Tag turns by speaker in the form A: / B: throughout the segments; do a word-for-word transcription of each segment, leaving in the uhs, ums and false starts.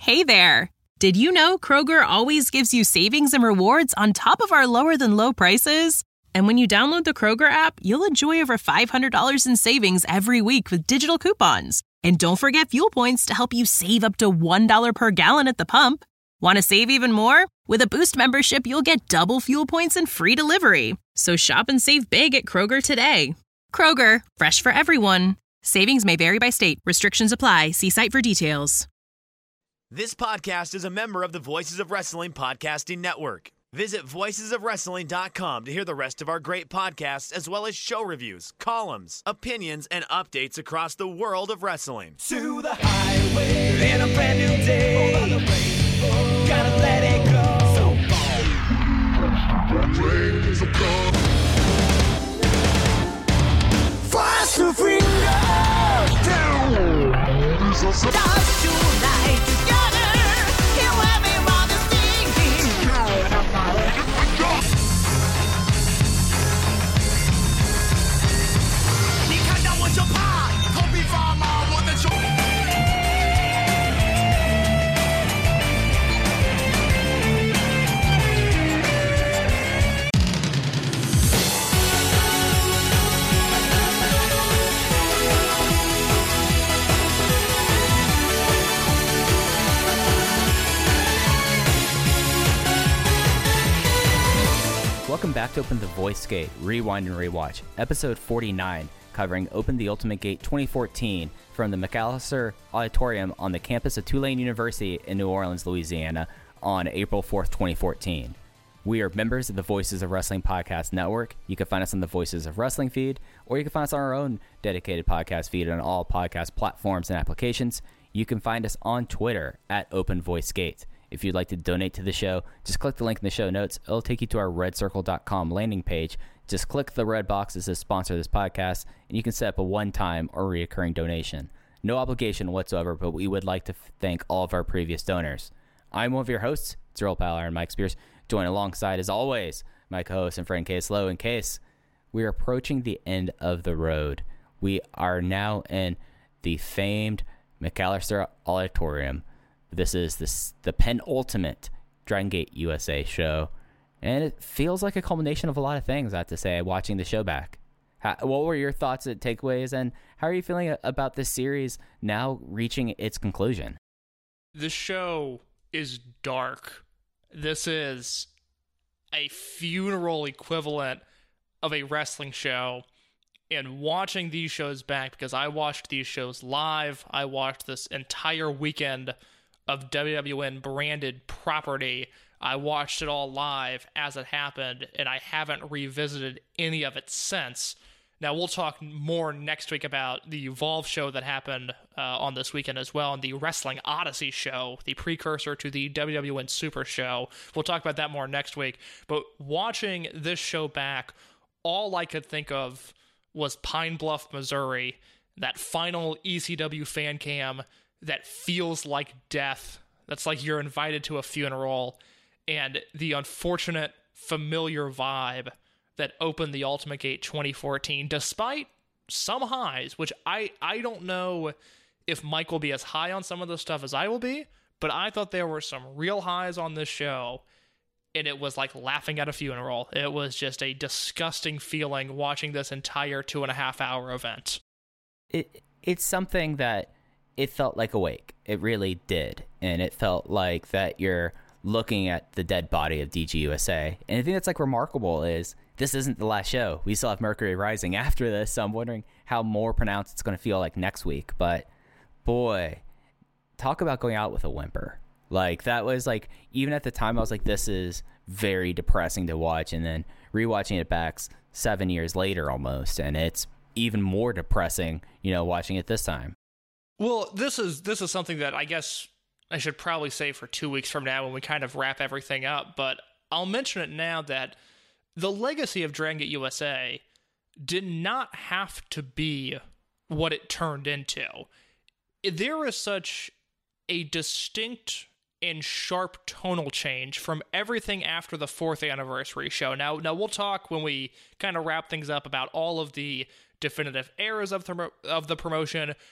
A: Hey there! Did you know Kroger always gives you savings and rewards on top of our lower-than-low prices? And when you download the Kroger app, you'll enjoy over five hundred dollars in savings every week with digital coupons. And don't forget fuel points to help you save up to one dollar per gallon at the pump. Want to save even more? With a Boost membership, you'll get double fuel points and free delivery. So shop and save big at Kroger today. Kroger, fresh for everyone. Savings may vary by state. Restrictions apply. See site for details.
B: This podcast is a member of the Voices of Wrestling Podcasting Network. Visit voices of wrestling dot com to hear the rest of our great podcasts, as well as show reviews, columns, opinions, and updates across the world of wrestling.
C: To the highway in a brand new day. On the rainbow, gotta let it go. So fast to freedom. Stars tonight together. Here everyone is singing.你看到我就怕，头皮发麻，我的手。
D: Welcome back to Open the Voice Gate, Rewind and Rewatch, episode forty-nine, covering Open the Ultimate Gate twenty fourteen from the McAllister Auditorium on the campus of Tulane University in New Orleans, Louisiana, on April fourth, twenty fourteen. We are members of the Voices of Wrestling Podcast Network. You can find us on the Voices of Wrestling feed, or you can find us on our own dedicated podcast feed on all podcast platforms and applications. You can find us on Twitter at Open Voice Gate. If you'd like to donate to the show, just click the link in the show notes. It'll take you to our red circle dot com landing page. Just click the red box that says sponsor this podcast, and you can set up a one-time or recurring donation. No obligation whatsoever, but we would like to thank all of our previous donors. I'm one of your hosts, it's your old pal Iron Mike Spears, joined alongside, as always, my co-host and friend Case Lowe. In Case, we are approaching the end of the road. We are now in the famed McAllister Auditorium. This is this, the penultimate Dragon Gate U S A show, and it feels like a culmination of a lot of things, I have to say, watching the show back. How, what were your thoughts and takeaways, and how are you feeling about this series now reaching its conclusion?
E: The show is dark. This is a funeral equivalent of a wrestling show, and watching these shows back, because I watched these shows live, I watched this entire weekend of W W N branded property. I watched it all live as it happened, and I haven't revisited any of it since. Now, we'll talk more next week about the Evolve show that happened uh, on this weekend as well, and the Wrestling Odyssey show, the precursor to the W W N Super show. We'll talk about that more next week. But watching this show back, all I could think of was Pine Bluff, Missouri, that final E C W fan cam that feels like death. That's like you're invited to a funeral, and the unfortunate familiar vibe that opened the Ultimate Gate twenty fourteen, despite some highs, which I, I don't know if Mike will be as high on some of this stuff as I will be, but I thought there were some real highs on this show, and it was like laughing at a funeral. It was just a disgusting feeling watching this entire two and a half hour event.
D: It It's something that it felt like a wake. It really did. And it felt like that you're looking at the dead body of D G U S A. And the thing that's like remarkable is this isn't the last show. We still have Mercury Rising after this, so I'm wondering how more pronounced it's going to feel like next week. But boy, talk about going out with a whimper. Like, that was like, even at the time I was like, this is very depressing to watch. And then rewatching it back seven years later almost, and it's even more depressing, you know, watching it this time.
E: Well, this is this is something that I guess I should probably say for two weeks from now when we kind of wrap everything up, but I'll mention it now that the legacy of Dragon Gate U S A did not have to be what it turned into. There is such a distinct and sharp tonal change from everything after the fourth anniversary show. Now, now we'll talk when we kind of wrap things up about all of the definitive eras of the, of the promotion.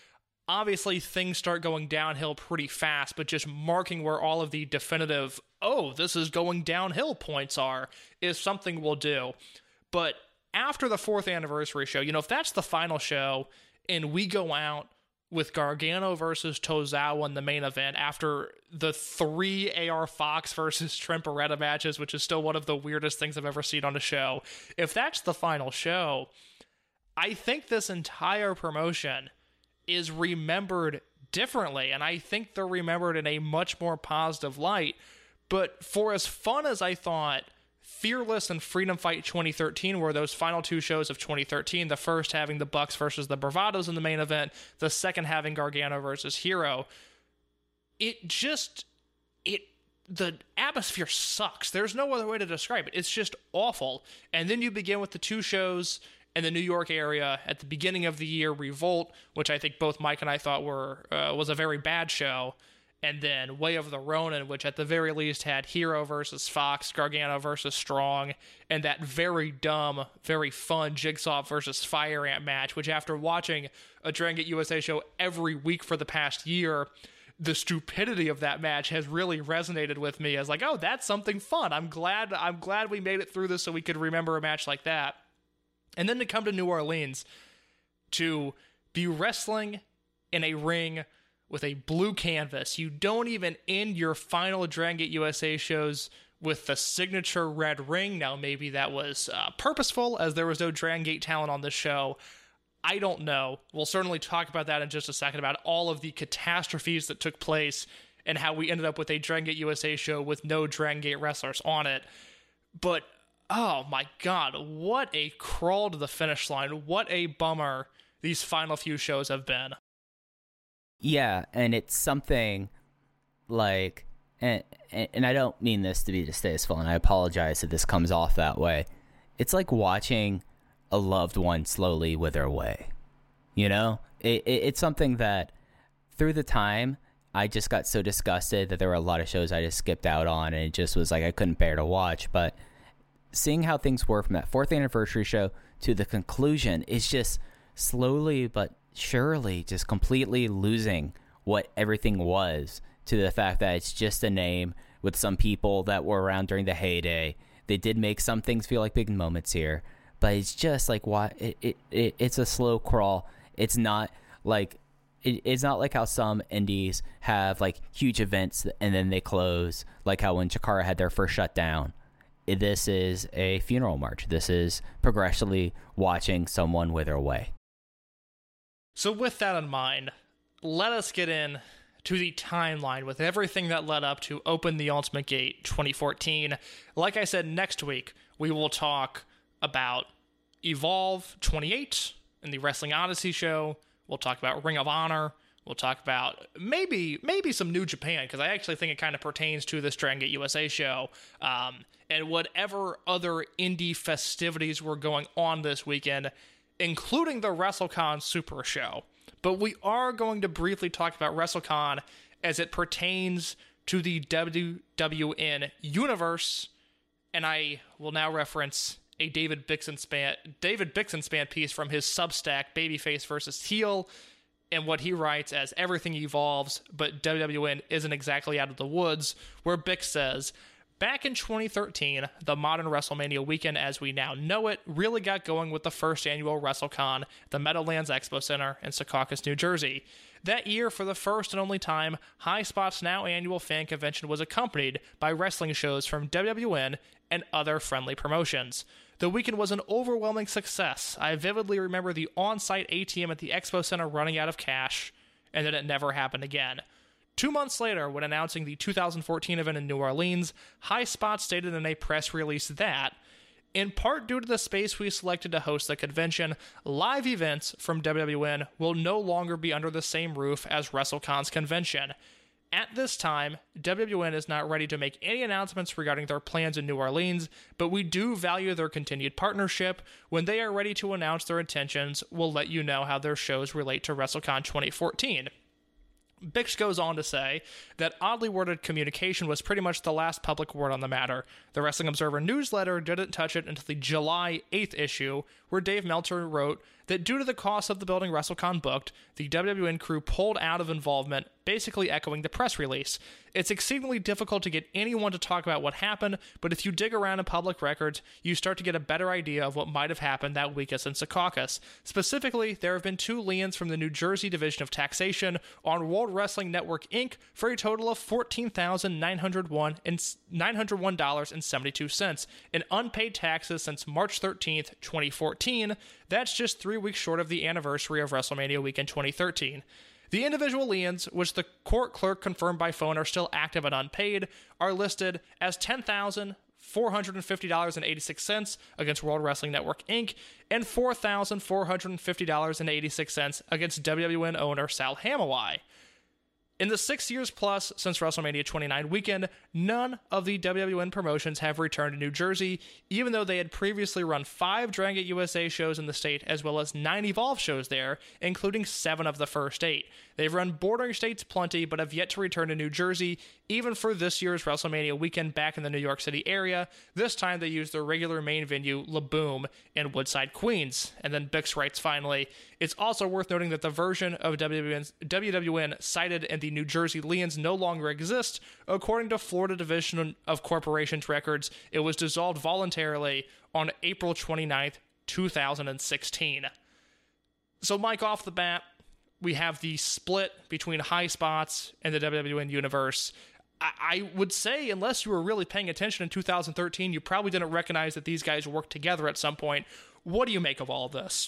E: obviously things start going downhill pretty fast, but just marking where all of the definitive, oh, this is going downhill points are, is something we'll do. But after the fourth anniversary show, you know, if that's the final show and we go out with Gargano versus Tozawa in the main event after the three A R Fox versus Trent Beretta matches, which is still one of the weirdest things I've ever seen on a show, if that's the final show, I think this entire promotion is remembered differently, and I think they're remembered in a much more positive light. But for as fun as I thought Fearless and Freedom Fight twenty thirteen were, those final two shows of twenty thirteen, the first having the Bucks versus the Bravados in the main event, the second having Gargano versus Hero, it just, it, the atmosphere sucks. There's no other way to describe it. It's just awful. And then you begin with the two shows in the New York area at the beginning of the year, Revolt, which I think both Mike and I thought were uh, was a very bad show, and then Way of the Ronin, which at the very least had Hero versus Fox, Gargano versus Strong, and that very dumb, very fun Jigsaw versus Fire Ant match, which after watching a Dragon Gate U S A show every week for the past year, the stupidity of that match has really resonated with me as like, oh, that's something fun. I'm glad I'm glad we made it through this so we could remember a match like that. And then to come to New Orleans to be wrestling in a ring with a blue canvas. You don't even end your final Dragon Gate U S A shows with the signature red ring. Now, maybe that was uh, purposeful, as there was no Dragon Gate talent on this show. I don't know. We'll certainly talk about that in just a second, about all of the catastrophes that took place and how we ended up with a Dragon Gate U S A show with no Dragon Gate wrestlers on it. But oh my God, what a crawl to the finish line. What a bummer these final few shows have been.
D: Yeah, and it's something like, and, and I don't mean this to be distasteful, and I apologize if this comes off that way. It's like watching a loved one slowly wither away. You know? It, it, it's something that through the time, I just got so disgusted that there were a lot of shows I just skipped out on, and it just was like I couldn't bear to watch. But seeing how things were from that fourth anniversary show to the conclusion is just slowly but surely just completely losing what everything was, to the fact that it's just a name with some people that were around during the heyday. They did make some things feel like big moments here, but it's just like, why it, it, it it's a slow crawl. It's not like it, it's not like how some indies have like huge events and then they close, like how when Chikara had their first shutdown. This is a funeral march. This is progressively watching someone wither away.
E: So with that in mind, let us get in to the timeline with everything that led up to Open the Ultimate Gate twenty fourteen. Like I said, next week we will talk about Evolve twenty-eight and the Wrestling Odyssey show. We'll talk about Ring of Honor. We'll talk about maybe maybe some New Japan, because I actually think it kind of pertains to this Dragon Gate U S A show. Um, and whatever other indie festivities were going on this weekend, including the WrestleCon Super Show. But we are going to briefly talk about WrestleCon as it pertains to the W W N universe, and I will now reference a David Bixenspan David Bixenspan piece from his Substack, Babyface versus Heel, and what he writes as Everything Evolves, but W W N isn't exactly out of the woods, where Bix says, back in twenty thirteen, the modern WrestleMania weekend as we now know it really got going with the first annual WrestleCon at the Meadowlands Expo Center in Secaucus, New Jersey. That year, for the first and only time, High Spot's now annual fan convention was accompanied by wrestling shows from W W N and other friendly promotions. The weekend was an overwhelming success. I vividly remember the on-site A T M at the Expo Center running out of cash, and then it never happened again. Two months later, when announcing the two thousand fourteen event in New Orleans, High Spot stated in a press release that, in part due to the space we selected to host the convention, live events from W W N will no longer be under the same roof as WrestleCon's convention. At this time, W W N is not ready to make any announcements regarding their plans in New Orleans, but we do value their continued partnership. When they are ready to announce their intentions, we'll let you know how their shows relate to WrestleCon twenty fourteen. Bix goes on to say that oddly worded communication was pretty much the last public word on the matter. The Wrestling Observer newsletter didn't touch it until the July eighth issue, where Dave Meltzer wrote that due to the cost of the building WrestleCon booked, the W W N crew pulled out of involvement, basically echoing the press release. It's exceedingly difficult to get anyone to talk about what happened, but if you dig around in public records, you start to get a better idea of what might have happened that week at Secaucus. Specifically, there have been two liens from the New Jersey Division of Taxation on World Wrestling Network Incorporated for a total of fourteen thousand nine hundred one dollars and seventy-two cents in unpaid taxes since March thirteenth, twenty fourteen. That's just three weeks short of the anniversary of WrestleMania weekend twenty thirteen. The individual liens, which the court clerk confirmed by phone are still active and unpaid, are listed as ten thousand four hundred fifty dollars and eighty-six cents against World Wrestling Network Incorporated and four thousand four hundred fifty dollars and eighty-six cents against W W N owner Sal Hammawai. In the six years plus since WrestleMania twenty-nine weekend, none of the W W N promotions have returned to New Jersey, even though they had previously run five Dragon Gate U S A shows in the state, as well as nine Evolve shows there, including seven of the first eight. They've run bordering states plenty, but have yet to return to New Jersey, even for this year's WrestleMania weekend back in the New York City area. This time they used their regular main venue, La Boom, in Woodside, Queens. And then Bix writes, finally, it's also worth noting that the version of W W N, W W N cited in the New Jersey liens no longer exists. According to Florida Division of Corporations records, it was dissolved voluntarily on April twenty-ninth, two thousand sixteen. So, Mike, off the bat, we have the split between High Spots and the W W N universe. I, I would say, unless you were really paying attention in two thousand thirteen, you probably didn't recognize that these guys worked together at some point. What do you make of all of this?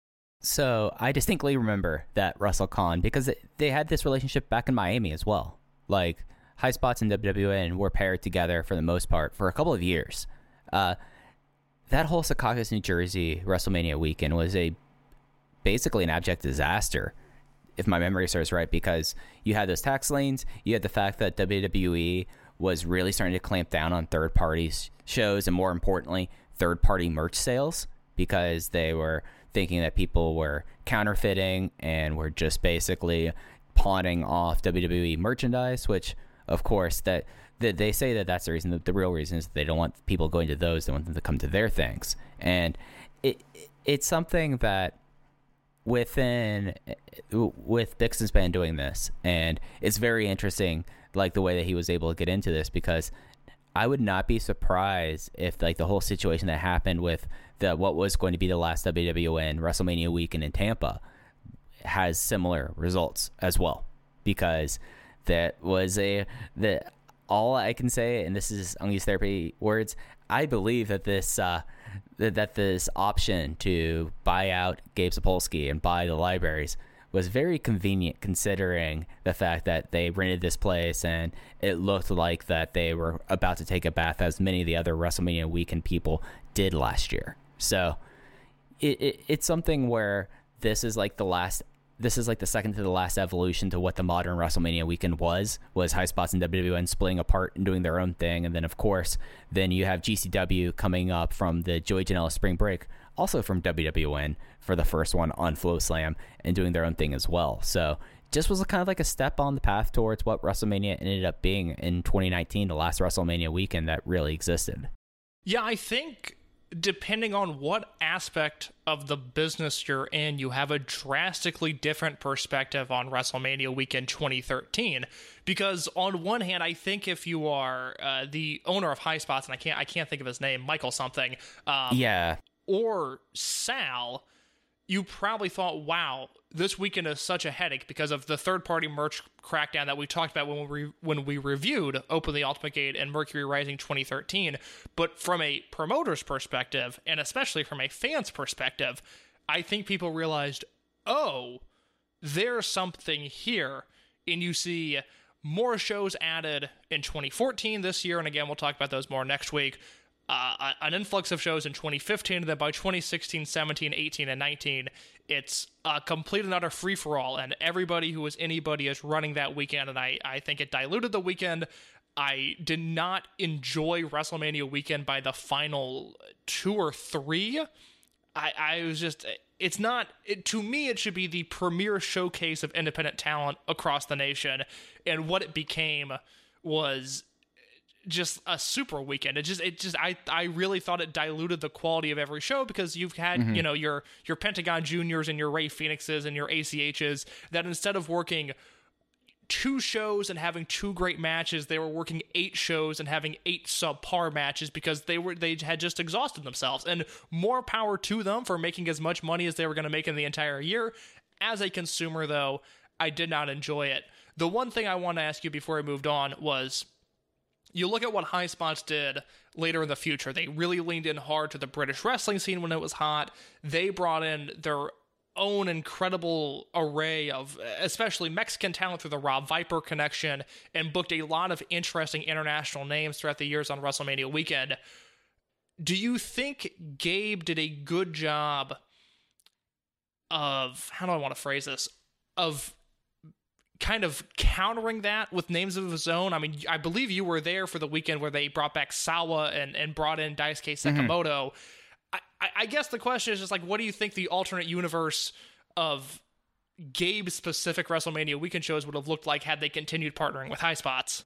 D: So I distinctly remember that WrestleCon because it, they had this relationship back in Miami as well. Like, High Spots and W W N were paired together for the most part for a couple of years. Uh, that whole Secaucus, New Jersey WrestleMania weekend was a basically an abject disaster, if my memory serves right, because you had those tax liens, you had the fact that W W E was really starting to clamp down on third-party shows, and more importantly, third-party merch sales, because they were thinking that people were counterfeiting and were just basically pawning off W W E merchandise, which, of course, that, that they say that that's the reason. The, the real reason is that they don't want people going to those. They want them to come to their things. And it it's something that within, with Bix's band doing this, and it's very interesting, like, the way that he was able to get into this, because I would not be surprised if, like, the whole situation that happened with the what was going to be the last W W N WrestleMania weekend in Tampa has similar results as well, because that was a the all I can say, and this is I'm gonna use therapy words. I believe that this uh, that, that this option to buy out Gabe Sapolsky and buy the libraries was very convenient, considering the fact that they rented this place and it looked like that they were about to take a bath, as many of the other WrestleMania weekend people did last year. So it, it it's something where this is like the last, this is like the second to the last evolution to what the modern WrestleMania weekend was, was High Spots and W W N splitting apart and doing their own thing. And then, of course, then you have G C W coming up from the Joey Janela Spring Break, also from W W N for the first one on Flow Slam, and doing their own thing as well. So just was kind of like a step on the path towards what WrestleMania ended up being in twenty nineteen, the last WrestleMania weekend that really existed.
E: Yeah, I think depending on what aspect of the business you're in, you have a drastically different perspective on WrestleMania weekend twenty thirteen. Because on one hand, I think if you are uh, the owner of High Spots, and I can't I can't think of his name, Michael something, um,
D: yeah,
E: or Sal, you probably thought, wow, this weekend is such a headache because of the third-party merch crackdown that we talked about when we when we reviewed Open the Ultimate Gate and Mercury Rising twenty thirteen. But from a promoter's perspective, and especially from a fan's perspective, I think people realized, oh, there's something here. And you see more shows added in twenty fourteen this year, and again, we'll talk about those more next week. Uh, an influx of shows in twenty fifteen, and then by twenty sixteen, seventeen, eighteen, and nineteen, it's a complete and utter free-for-all, and everybody who is anybody is running that weekend, and I, I think it diluted the weekend. I did not enjoy WrestleMania weekend by the final two or three. I, I was just, it's not, it, to me, it should be the premier showcase of independent talent across the nation, and what it became was just a super weekend. It just, it just, I, I really thought it diluted the quality of every show because you've had, mm-hmm. you know, your, your Pentagon Juniors and your Ray Phoenixes and your A C Hs that instead of working two shows and having two great matches, they were working eight shows and having eight subpar matches because they were, they had just exhausted themselves. And more power to them for making as much money as they were going to make in the entire year. As a consumer, though, I did not enjoy it. The one thing I want to ask you before I moved on was, you look at what High Spots did later in the future. They really leaned in hard to the British wrestling scene when it was hot. They brought in their own incredible array of, especially Mexican talent through the Rob Viper connection, and booked a lot of interesting international names throughout the years on WrestleMania weekend. Do you think Gabe did a good job of, how do I want to phrase this, of kind of countering that with names of his own? I mean, I believe you were there for the weekend where they brought back Sawa and, and brought in Daisuke Sekimoto. Mm-hmm. I, I guess the question is just like, what do you think the alternate universe of Gabe-specific WrestleMania weekend shows would have looked like had they continued partnering with High Spots?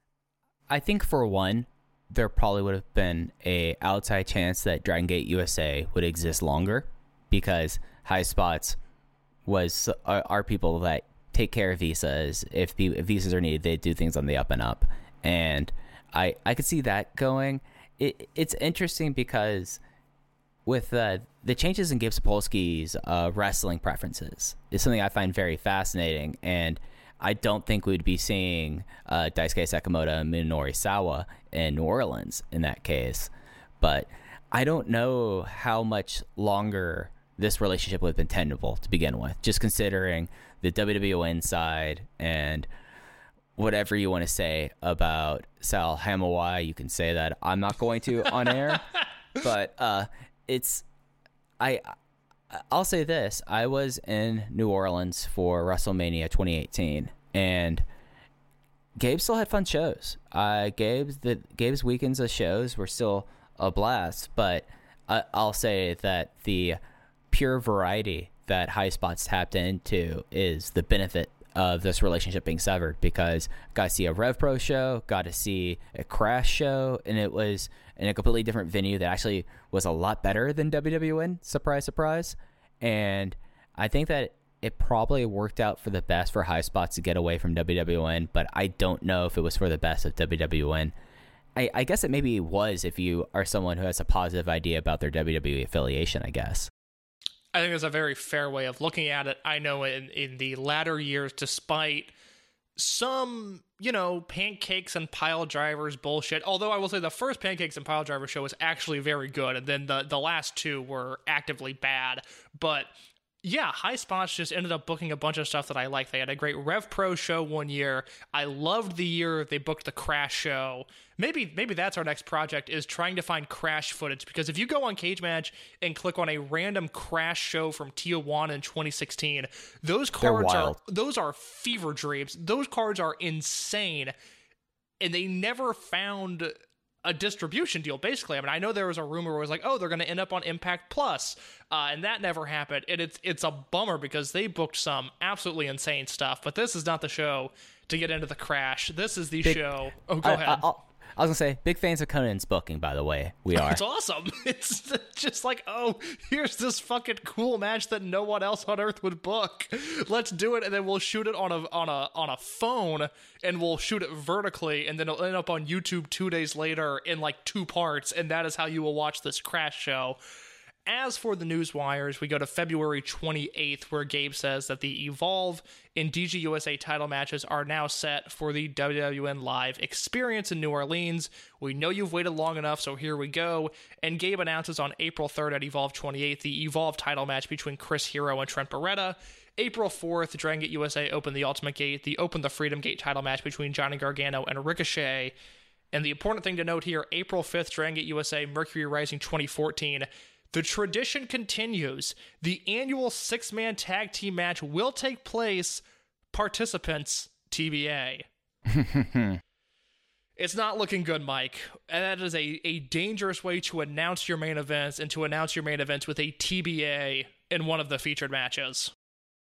D: I think for one, there probably would have been a outside chance that Dragon Gate U S A would exist longer because High Spots was are, are people that take care of visas. If, if visas are needed, they do things on the up and up. And I I could see that going. It, it's interesting because with uh, the changes in Gabe Sapolsky's uh, wrestling preferences is something I find very fascinating. And I don't think we'd be seeing uh, Daisuke Sekimoto and Minoru Sawa in New Orleans in that case. But I don't know how much longer this relationship would have been tenable to begin with, just considering the W W N side and whatever you want to say about Sal Hamawai. You can say that. I'm not going to on air, but uh, it's I. I'll say this. I was in New Orleans for WrestleMania twenty eighteen, and Gabe still had fun shows. Uh, Gabe's the Gabe's weekends of shows were still a blast, but I, I'll say that the pure variety that High Spots tapped into is the benefit of this relationship being severed, because got to see a Rev Pro show, got to see a Crash show, and it was in a completely different venue that actually was a lot better than W W N, surprise, surprise. And I think that it probably worked out for the best for High Spots to get away from W W N, but I don't know if it was for the best of W W N. I, I guess it maybe was if you are someone who has a positive idea about their W W E affiliation, I guess.
E: I think that's a very fair way of looking at it. I know in, in the latter years, despite some, you know, pancakes and pile drivers bullshit, although I will say the first pancakes and pile driver show was actually very good, and then the, the last two were actively bad. But yeah, High Spots just ended up booking a bunch of stuff that I liked. They had a great Rev Pro show one year. I loved the year they booked the Crash show. Maybe maybe that's our next project, is trying to find Crash footage, because if you go on Cage Match and click on a random Crash show from Tijuana in twenty sixteen, those cards are those are fever dreams. Those cards are insane, and they never found a distribution deal, basically. I mean, I know there was a rumor where it was like, oh, they're going to end up on Impact Plus, uh, and that never happened. And it's it's a bummer because they booked some absolutely insane stuff, but this is not the show to get into the Crash. This is the big, show. Oh, go I, ahead. I, I'll,
D: I was going to say, big fans of Conan's booking, by the way. We are.
E: It's awesome. It's just like, oh, here's this fucking cool match that no one else on earth would book. Let's do it, and then we'll shoot it on a on a on a phone, and we'll shoot it vertically, and then it'll end up on YouTube two days later in like two parts, and that is how you will watch this Crash show. As for the news wires, we go to February twenty-eighth, where Gabe says that the Evolve and D G U S A title matches are now set for the W W N Live Experience in New Orleans. We know you've waited long enough, so here we go. And Gabe announces on April third at Evolve twenty-eighth the Evolve title match between Chris Hero and Trent Beretta. April fourth, Dragon Gate U S A opened the Ultimate Gate, the Open the Freedom Gate title match between Johnny Gargano and Ricochet. And the important thing to note here, April fifth, Dragon Gate U S A Mercury Rising twenty fourteen. The tradition continues. The annual six-man tag team match will take place. Participants, T B A. It's not looking good, Mike. And that is a, a dangerous way to announce your main events, and to announce your main events with a T B A in one of the featured matches.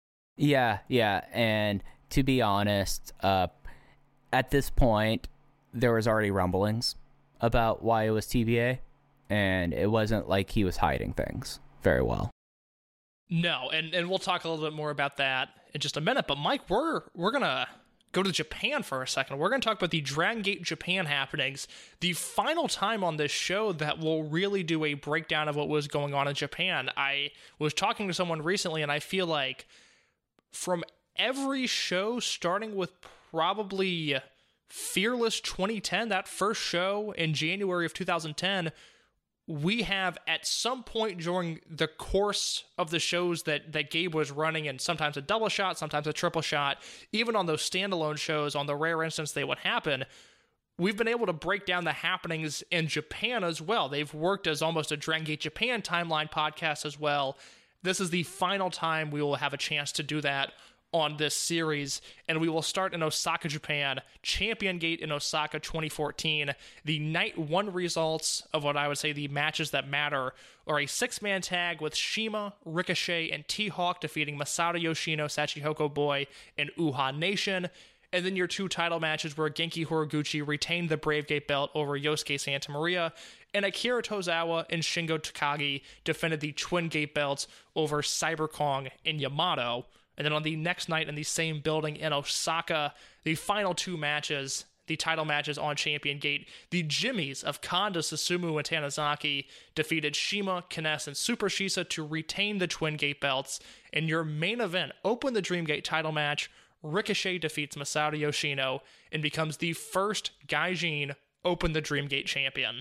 D: Yeah, yeah. And to be honest, uh, at this point, there was already rumblings about why it was T B A, and it wasn't like he was hiding things very well.
E: No, and, and we'll talk a little bit more about that in just a minute. But Mike, we're we're gonna go to Japan for a second. We're gonna talk about the Dragon Gate Japan happenings, the final time on this show that will really do a breakdown of what was going on in Japan. I was talking to someone recently, and I feel like from every show, starting with probably Fearless twenty ten, that first show in January of two thousand ten, we have at some point during the course of the shows that, that Gabe was running, and sometimes a double shot, sometimes a triple shot, even on those standalone shows, on the rare instance they would happen, we've been able to break down the happenings in Japan as well. They've worked as almost a Dragon Gate Japan timeline podcast as well. This is the final time we will have a chance to do that on this series, and we will start in Osaka, Japan. Champion Gate in Osaka twenty fourteen. The night one results of what I would say the matches that matter are a six-man tag with Shima, Ricochet, and T-Hawk defeating Masato Yoshino, Shachihoko Boy, and Uhaa Nation. And then your two title matches where Genki Horiguchi retained the Brave Gate belt over Yosuke Santa Maria, and Akira Tozawa and Shingo Takagi defended the Twin Gate belts over Cyber Kong and Yamato. And then on the next night in the same building in Osaka, the final two matches, the title matches on Champion Gate, the Jimmies of Kanda, Susumu, and Tanizaki defeated Shima, Kness, and Super Shisa to retain the Twin Gate belts. And your main event opened the Dream Gate title match. Ricochet defeats Masato Yoshino and becomes the first Gaijin Open the Dream Gate champion.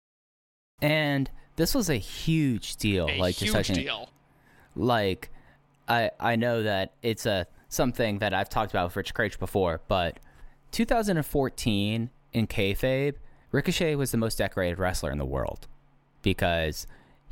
D: And this was a huge deal.
E: A
D: like
E: huge
D: just such
E: deal.
D: An, like, I I know that it's a something that I've talked about with Rich Craich before, but two thousand fourteen in kayfabe, Ricochet was the most decorated wrestler in the world because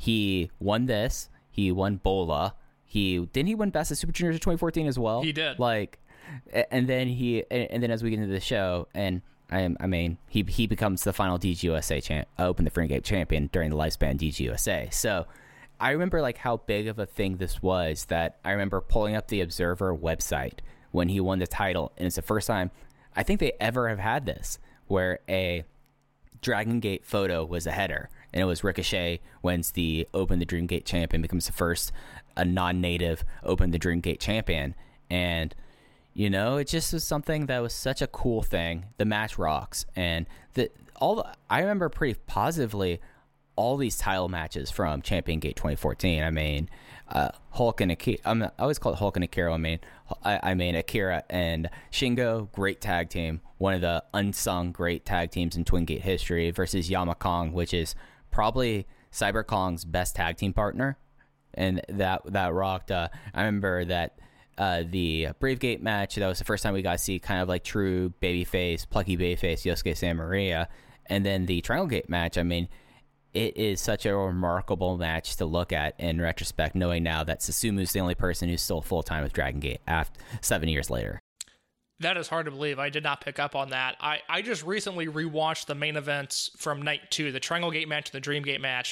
D: he won this, he won Bola, he didn't he win Best of Super Juniors in twenty fourteen as well?
E: He did.
D: Like, and then he and then as we get into the show, and I I mean he he becomes the final D G U S A champ, Open the Dream Gate champion during the lifespan D G U S A. So I remember like how big of a thing this was that I remember pulling up the Observer website when he won the title, and it's the first time I think they ever have had this where a Dragon Gate photo was a header, and it was Ricochet wins the Open the Dream Gate champion, becomes the first a non-native Open the Dream Gate champion, and you know it just was something that was such a cool thing. The match rocks, and the all the, I remember pretty positively all these title matches from Champion Gate twenty fourteen. I mean, uh, Hulk and Akira. I'm, I always call it Hulk and Akira. I mean, I, I mean Akira and Shingo, great tag team, one of the unsung great tag teams in Twin Gate history, versus Yamakong, which is probably Cyber Kong's best tag team partner, and that that rocked. Uh, I remember that uh, the Brave Gate match. That was the first time we got to see kind of like true babyface, plucky babyface Yosuke Santa Maria, and then the Triangle Gate match. I mean, it is such a remarkable match to look at in retrospect, knowing now that Susumu's the only person who's still full-time with Dragon Gate after seven years later.
E: That is hard to believe. I did not pick up on that. I, I just recently rewatched the main events from night two, the Triangle Gate match and the Dream Gate match.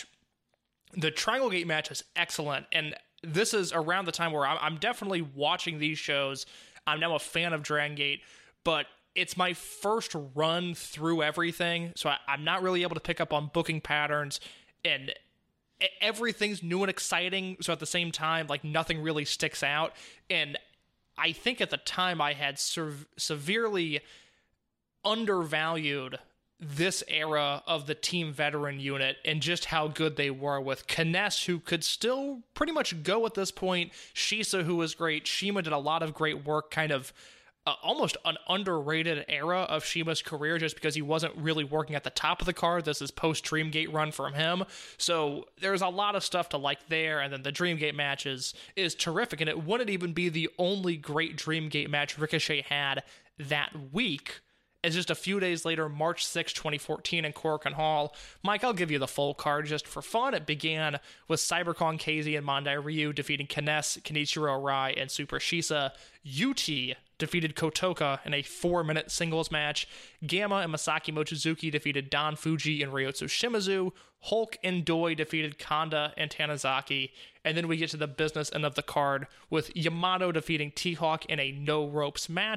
E: The Triangle Gate match is excellent, and this is around the time where I'm, I'm definitely watching these shows. I'm now a fan of Dragon Gate, but it's my first run through everything, so I, I'm not really able to pick up on booking patterns, and everything's new and exciting, so at the same time, like, nothing really sticks out, and I think at the time I had sev- severely undervalued this era of the team veteran unit and just how good they were, with Kness, who could still pretty much go at this point, Shisa, who was great, Shima did a lot of great work, kind of Uh, almost an underrated era of Shima's career just because he wasn't really working at the top of the card. This is post-Dream Gate run from him. So there's a lot of stuff to like there, and then the Dream Gate match is, is terrific, and it wouldn't even be the only great Dream Gate match Ricochet had that week. It's just a few days later, March sixth, twenty fourteen in Korakuen Hall. Mike, I'll give you the full card just for fun. It began with Cyber Kong, K Z, and Mondai Ryu defeating Kness, Kenichiro Arai, and Super Shisa. U T defeated Kotoka in a four-minute singles match. Gamma and Masaki Mochizuki defeated Don Fuji and Ryotsu Shimizu. Hulk and Doi defeated Kanda and Tanizaki. And then we get to the business end of the card with Yamato defeating T-Hawk in a no-ropes match.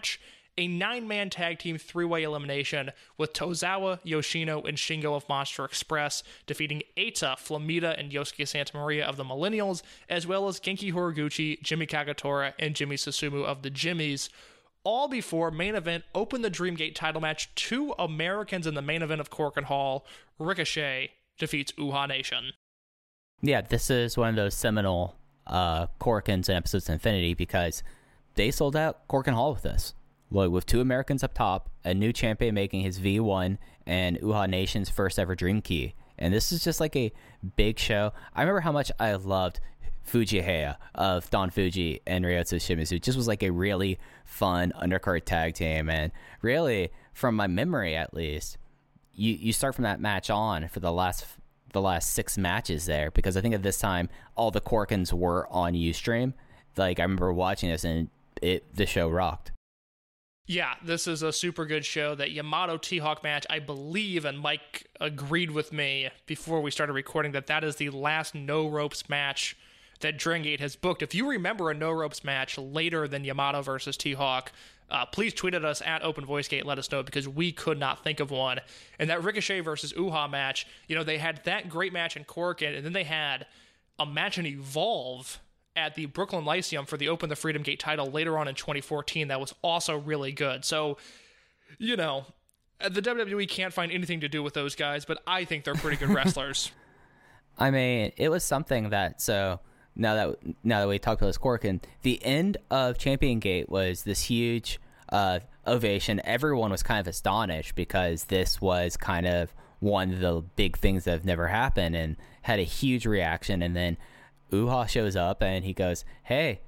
E: a nine-man tag team three-way elimination with Tozawa, Yoshino, and Shingo of Monster Express defeating Eita, Flamita, and Yosuke Santa Maria of the Millennials, as well as Genki Horiguchi, Jimmy Kagetora, and Jimmy Susumu of the Jimmies. All before main event opened the Dreamgate title match. Two Americans in the main event of Korakuen Hall. Ricochet defeats Uhaa Nation.
D: Yeah, this is one of those seminal uh, Korakuens and Episodes of Infinity because they sold out Korakuen Hall with this. Like, with two Americans up top, a new champion making his V one, and Uhaa Nation's first ever Dream Key. And this is just like a big show. I remember how much I loved Fujiheya of Don Fuji and Ryotsu Shimizu. It just was like a really fun undercard tag team. And really, from my memory at least, you, you start from that match on for the last the last six matches there, because I think at this time all the Korakuens were on Ustream. Like, I remember watching this and it the show rocked.
E: Yeah, this is a super good show. That Yamato T-Hawk match, I believe, and Mike agreed with me before we started recording, that that is the last no ropes match that Dreamgate has booked. If you remember a no ropes match later than Yamato versus T-Hawk, uh, please tweet at us at Open VoiceGate. Let us know, because we could not think of one. And that Ricochet versus Uhaa match, you know, they had that great match in Korakuen, and then they had a match in Evolve at the Brooklyn Lyceum for the Open the Freedom Gate title later on in twenty fourteen. That was also really good. So, you know, the W W E can't find anything to do with those guys, but I think they're pretty good wrestlers.
D: I mean, it was something that, so now that now that we talked about this Korakuen, the end of Champion Gate was this huge uh, ovation. Everyone was kind of astonished because this was kind of one of the big things that have never happened, and had a huge reaction. And then Uhaa shows up and he goes, hey,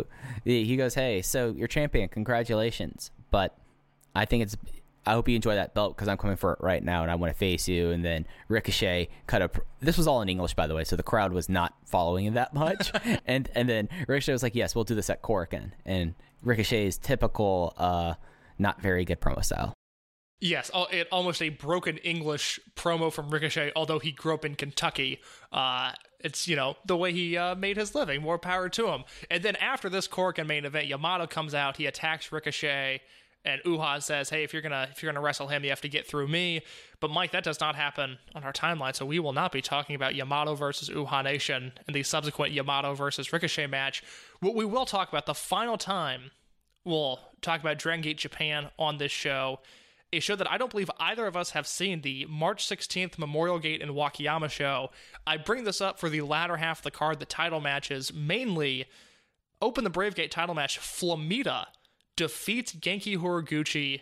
D: he goes, hey, so you're champion, congratulations. But I think it's, I hope you enjoy that belt because I'm coming for it right now and I want to face you. And then Ricochet cut up, this was all in English, by the way, so the crowd was not following it that much. and and then Ricochet was like, yes, we'll do this at Korakuen. And Ricochet's typical, uh, not very good promo style.
E: Yes, it almost a broken English promo from Ricochet, although he grew up in Kentucky. Uh, it's, you know, the way he uh, made his living. More power to him. And then after this Korakuen main event, Yamato comes out, he attacks Ricochet, and Uhaa says, hey, if you're gonna if you're gonna wrestle him, you have to get through me. But Mike, that does not happen on our timeline, so we will not be talking about Yamato versus Uhaa Nation and the subsequent Yamato versus Ricochet match. What we will talk about, the final time we'll talk about Dreamgate Japan on this show, a show that I don't believe either of us have seen, the March sixteenth Memorial Gate and Wakayama show. I bring this up for the latter half of the card, the title matches, mainly Open the Brave Gate title match. Flamita defeats Genki Horiguchi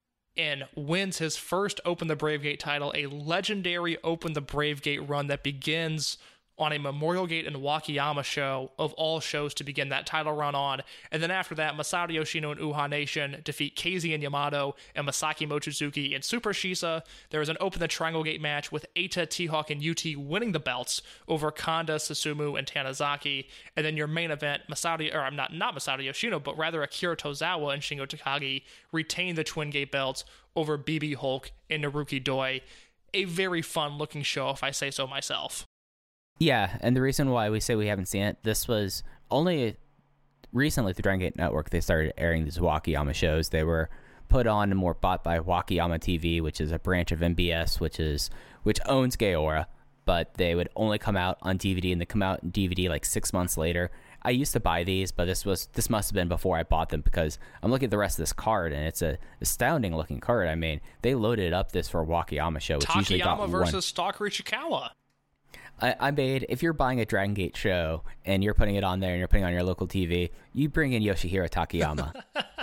E: and wins his first Open the Brave Gate title, a legendary Open the Brave Gate run that begins on a Memorial Gate and Wakayama show, of all shows to begin that title run on. And then after that, Masato Yoshino and Uhaa Nation defeat K Z and Yamato and Masaki Mochizuki and Super Shisa. There was an Open the Triangle Gate match with Eita, T-Hawk, and U T winning the belts over Kanda, Susumu, and Tanizaki. And then your main event, Masato, or I'm not, not Masato Yoshino, but rather Akira Tozawa and Shingo Takagi retain the Twin Gate belts over B B Hulk and Naruki Doi. A very fun looking show, if I say so myself.
D: Yeah, and the reason why we say we haven't seen it, this was only recently through Dragon Gate Network they started airing these Wakayama shows. They were put on and more bought by Wakayama T V, which is a branch of M B S, which is which owns Gaora, but they would only come out on D V D, and they come out in D V D like six months later. I used to buy these, but this was this must have been before I bought them, because I'm looking at the rest of this card, and it's a astounding looking card. I mean, they loaded up this for a Wakayama show, which
E: Takayama
D: usually got
E: versus
D: one.
E: Stalker Ichikawa.
D: I, I made, if you're buying a Dragon Gate show and you're putting it on there and you're putting it on your local T V, you bring in Yoshihiro Takayama.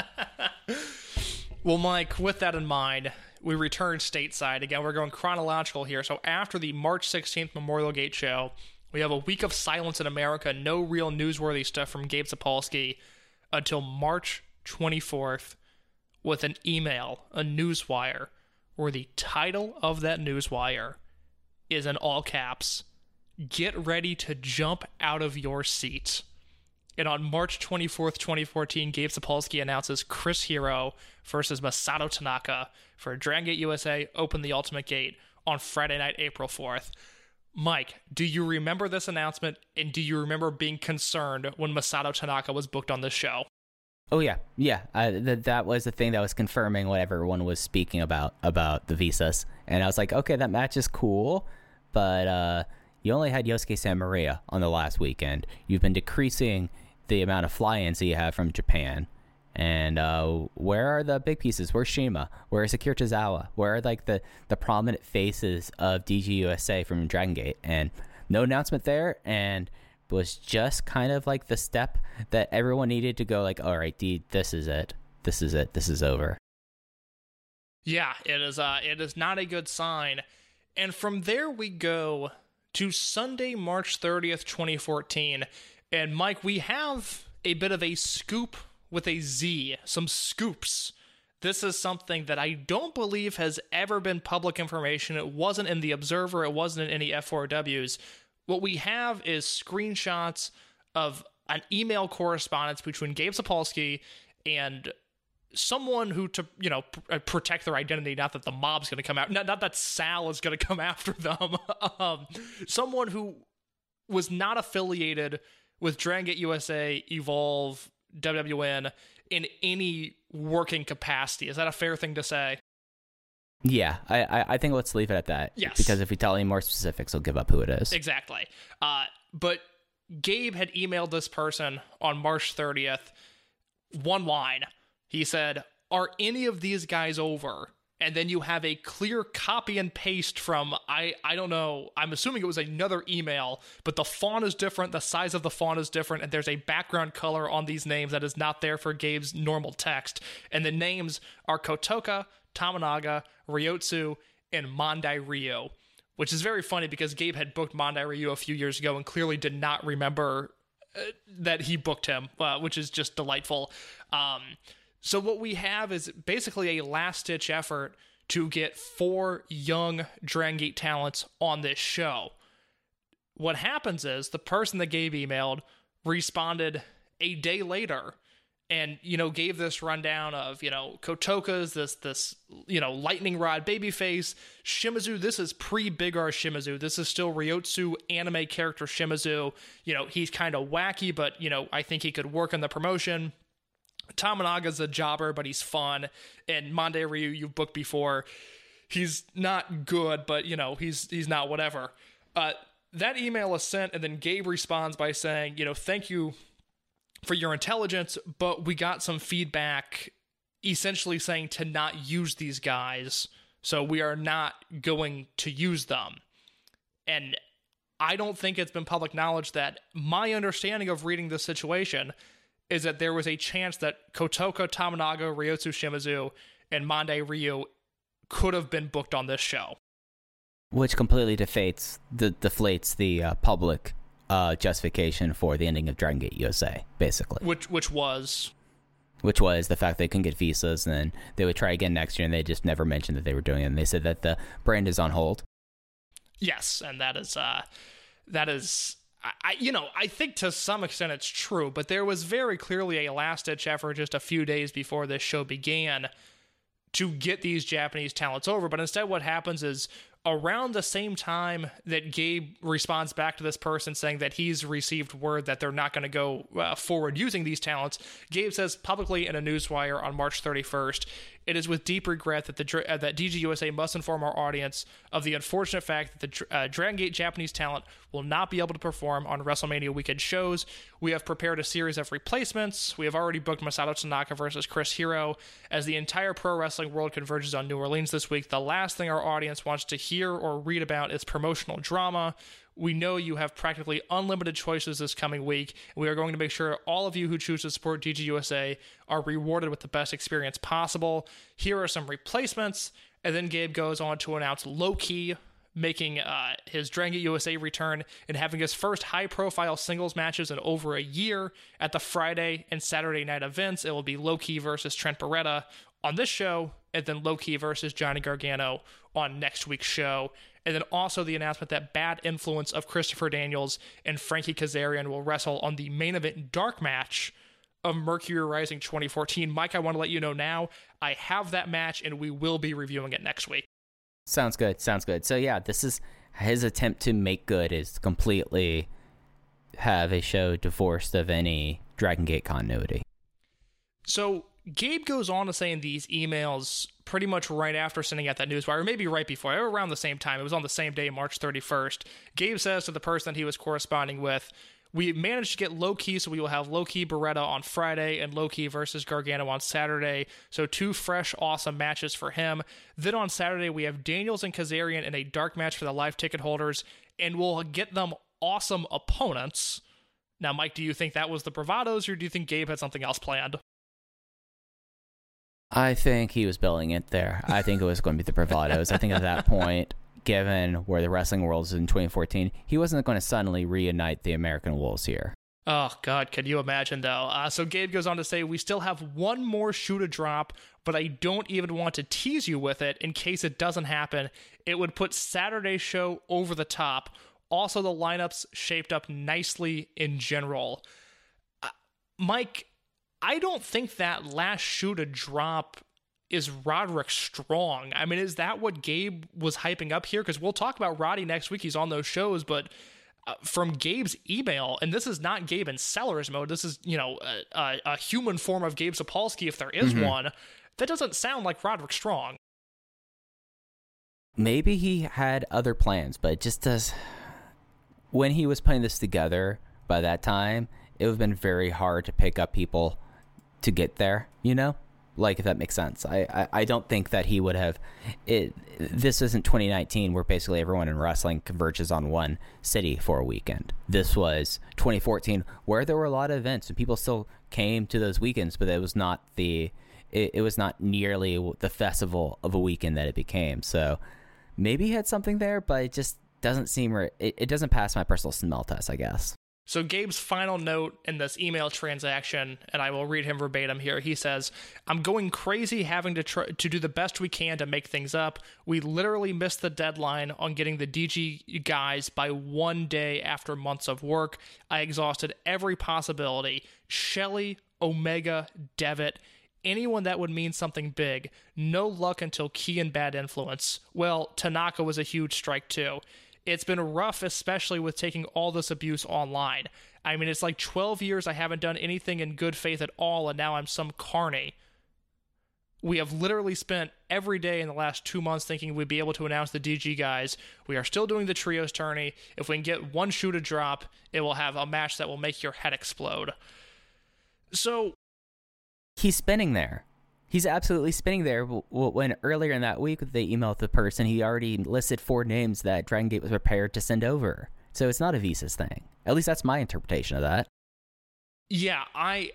E: Well, Mike, with that in mind, we return stateside. Again, we're going chronological here. So after the March sixteenth Memorial Gate show, we have a week of silence in America, no real newsworthy stuff from Gabe Sapolsky until March twenty-fourth with an email, a newswire, where the title of that newswire is in all caps, "Get ready to jump out of your seat." And on March twenty-fourth, twenty fourteen, Gabe Sapolsky announces Chris Hero versus Masato Tanaka for Dragon Gate U S A Open the Ultimate Gate on Friday night, April fourth. Mike, do you remember this announcement, and do you remember being concerned when Masato Tanaka was booked on this show?
D: Oh yeah, yeah. I, th- that was the thing that was confirming what everyone was speaking about about the visas, and I was like, okay, that match is cool, but uh, you only had Yosuke Santa Maria on the last weekend. You've been decreasing the amount of fly-ins that you have from Japan, and uh, where are the big pieces? Where's Shima? Where's Akira Tozawa? Where are like the the prominent faces of D G U S A from Dragon Gate? And no announcement there, and was just kind of like the step that everyone needed to go like, all right, D, this is it. This is it. This is over.
E: Yeah, it is uh it is not a good sign. And from there we go to Sunday, March thirtieth, twenty fourteen. And Mike, we have a bit of a scoop with a Z, some scoops. This is something that I don't believe has ever been public information. It wasn't in the Observer. It wasn't in any F four Ws. What we have is screenshots of an email correspondence between Gabe Sapolsky and someone who, to you know, pr- protect their identity, not that the mob's going to come out, not, not that Sal is going to come after them, um, someone who was not affiliated with Dragon Gate U S A, Evolve, W W N in any working capacity. Is that a fair thing to say?
D: Yeah, I, I, I think let's leave it at that.
E: Yes.
D: Because if we tell any more specifics, we'll give up who it is.
E: Exactly. Uh, but Gabe had emailed this person on March thirtieth, one line. He said, are any of these guys over? And then you have a clear copy and paste from, I, I don't know, I'm assuming it was another email, but the font is different, the size of the font is different, and there's a background color on these names that is not there for Gabe's normal text. And the names are Kotoka, Tamanaga, Ryotsu, and Mondai Ryu, which is very funny because Gabe had booked Mondai Ryu a few years ago and clearly did not remember uh, that he booked him, uh, which is just delightful. Um, so what we have is basically a last-ditch effort to get four young Dragon Gate talents on this show. What happens is the person that Gabe emailed responded a day later and, you know, gave this rundown of, you know, Kotoka's this, this, you know, lightning rod babyface. Shimizu, this is pre-Big R Shimizu. This is still Ryotsu anime character Shimizu. You know, he's kind of wacky, but, you know, I think he could work in the promotion. Tamanaga's a jobber, but he's fun. And Mondai Ryu, you've booked before. He's not good, but, you know, he's he's not whatever. Uh, that email is sent, and then Gabe responds by saying, you know, thank you for your intelligence, but we got some feedback essentially saying to not use these guys, so we are not going to use them. And I don't think it's been public knowledge that my understanding of reading this situation is that there was a chance that Kotoka, Tamanaga, Ryotsu Shimizu, and Mondai Ryu could have been booked on this show.
D: Which completely deflates the, deflates the uh, public Uh, justification for the ending of Dragon Gate U S A, basically.
E: Which which was?
D: Which was the fact they couldn't get visas, and then they would try again next year, and they just never mentioned that they were doing it. And they said that the brand is on hold.
E: Yes, and that is, uh, that is, I, you know, I think to some extent it's true, but there was very clearly a last-ditch effort just a few days before this show began to get these Japanese talents over. But instead what happens is, around the same time that Gabe responds back to this person saying that he's received word that they're not going to go uh, forward using these talents, Gabe says publicly in a newswire on March thirty-first, it is with deep regret that the uh, that D G U S A must inform our audience of the unfortunate fact that the uh, Dragon Gate Japanese talent will not be able to perform on WrestleMania weekend shows. We have prepared a series of replacements. We have already booked Masato Tanaka versus Chris Hero. As the entire pro wrestling world converges on New Orleans this week, the last thing our audience wants to hear or read about is promotional drama. We know you have practically unlimited choices this coming week, and we are going to make sure all of you who choose to support D G U S A are rewarded with the best experience possible. Here are some replacements, and then Gabe goes on to announce Low-Ki making uh, his Dragon Gate U S A return and having his first high-profile singles matches in over a year at the Friday and Saturday night events. It will be Low-Ki versus Trent Beretta on this show, and then Low-Ki versus Johnny Gargano on next week's show. And then also the announcement that Bad Influence of Christopher Daniels and Frankie Kazarian will wrestle on the main event dark match of Mercury Rising twenty fourteen. Mike, I want to let you know now, I have that match, and we will be reviewing it next week.
D: Sounds good, sounds good. So yeah, this is his attempt to make good, is completely have a show divorced of any Dragon Gate continuity.
E: So Gabe goes on to say in these emails, pretty much right after sending out that newswire, or maybe right before, or around the same time, it was on the same day, March thirty-first, Gabe says to the person that he was corresponding with, we managed to get Low-Ki, so we will have Low-Ki Beretta on Friday and Low-Ki versus Gargano on Saturday. So two fresh, awesome matches for him. Then on Saturday, we have Daniels and Kazarian in a dark match for the live ticket holders, and we'll get them awesome opponents. Now, Mike, do you think that was the bravados, or do you think Gabe had something else planned?
D: I think he was billing it there. I think it was going to be the bravados. I think at that point, given where the wrestling world is in twenty fourteen, he wasn't going to suddenly reunite the American Wolves here.
E: Oh, God, can you imagine, though? Uh, so Gabe goes on to say, we still have one more shoe to drop, but I don't even want to tease you with it in case it doesn't happen. It would put Saturday's show over the top. Also, the lineups shaped up nicely in general. Uh, Mike, I don't think that last shoe to drop is Roderick Strong. I mean, is that what Gabe was hyping up here? Because we'll talk about Roddy next week. He's on those shows, but uh, from Gabe's email, and this is not Gabe in seller's mode, this is, you know, a, a, a human form of Gabe Sapolsky, if there is mm-hmm. one, that doesn't sound like Roderick Strong.
D: Maybe he had other plans, but it just does... When he was putting this together by that time, it would have been very hard to pick up people to get there, you know? Like, if that makes sense. I, I, I don't think that he would have... It. This isn't twenty nineteen where basically everyone in wrestling converges on one city for a weekend. This was twenty fourteen where there were a lot of events and people still came to those weekends, but it was not the... It, it was not nearly the festival of a weekend that it became. So maybe he had something there, but it just doesn't seem... It, it doesn't pass my personal smell test, I guess.
E: So Gabe's final note in this email transaction, and I will read him verbatim here, he says, I'm going crazy having to try to do the best we can to make things up. We literally missed the deadline on getting the D G guys by one day after months of work. I exhausted every possibility. Shelley, Omega, Devitt, anyone that would mean something big. No luck until Key and Bad Influence. Well, Tanaka was a huge strike too. It's been rough, especially with taking all this abuse online. I mean, it's like twelve years I haven't done anything in good faith at all, and now I'm some carny. We have literally spent every day in the last two months thinking we'd be able to announce the D G guys. We are still doing the trios tourney. If we can get one shoe to drop, it will have a match that will make your head explode. So...
D: He's spinning there. He's absolutely spinning there when earlier in that week they emailed the person, he already listed four names that Dragon Gate was prepared to send over. So it's not a Visas thing. At least that's my interpretation of that.
E: Yeah, I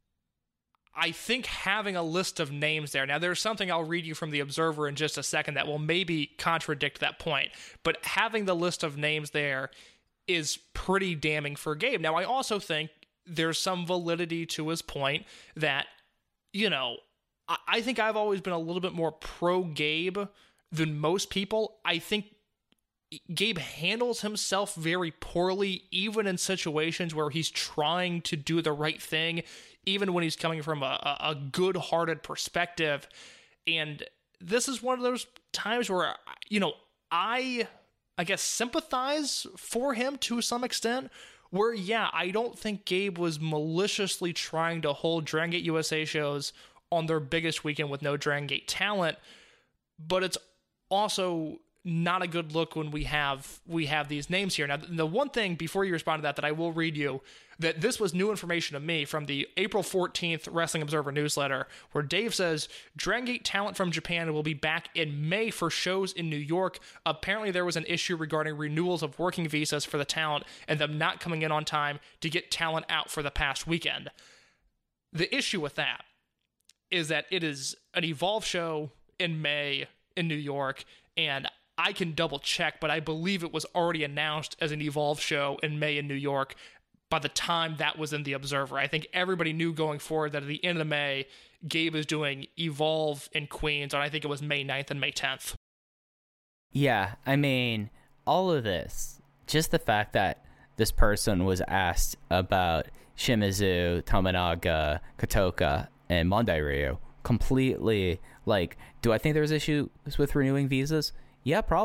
E: I think having a list of names there. Now, there's something I'll read you from the Observer in just a second that will maybe contradict that point. But having the list of names there is pretty damning for Gabe. Now, I also think there's some validity to his point that, you know, I think I've always been a little bit more pro-Gabe than most people. I think Gabe handles himself very poorly, even in situations where he's trying to do the right thing, even when he's coming from a, a good-hearted perspective. And this is one of those times where, you know, I, I guess, sympathize for him to some extent, where, yeah, I don't think Gabe was maliciously trying to hold Dragon Gate U S A shows on their biggest weekend with no Dragon Gate talent, but it's also not a good look when we have we have these names here. Now, the one thing, before you respond to that, that I will read you, that this was new information to me from the April fourteenth Wrestling Observer newsletter, where Dave says, Dragon Gate talent from Japan will be back in May for shows in New York. Apparently, there was an issue regarding renewals of working visas for the talent and them not coming in on time to get talent out for the past weekend. The issue with that is that it is an Evolve show in May in New York, and I can double check, but I believe it was already announced as an Evolve show in May in New York by the time that was in the Observer. I think everybody knew going forward that at the end of May, Gabe is doing Evolve in Queens, and I think it was May ninth and May tenth.
D: Yeah, I mean, all of this, just the fact that this person was asked about Shimizu, Tominaga, Kotoka, and Mondai Ryu, completely, like, do I think there's issues with renewing visas? Yeah, probably.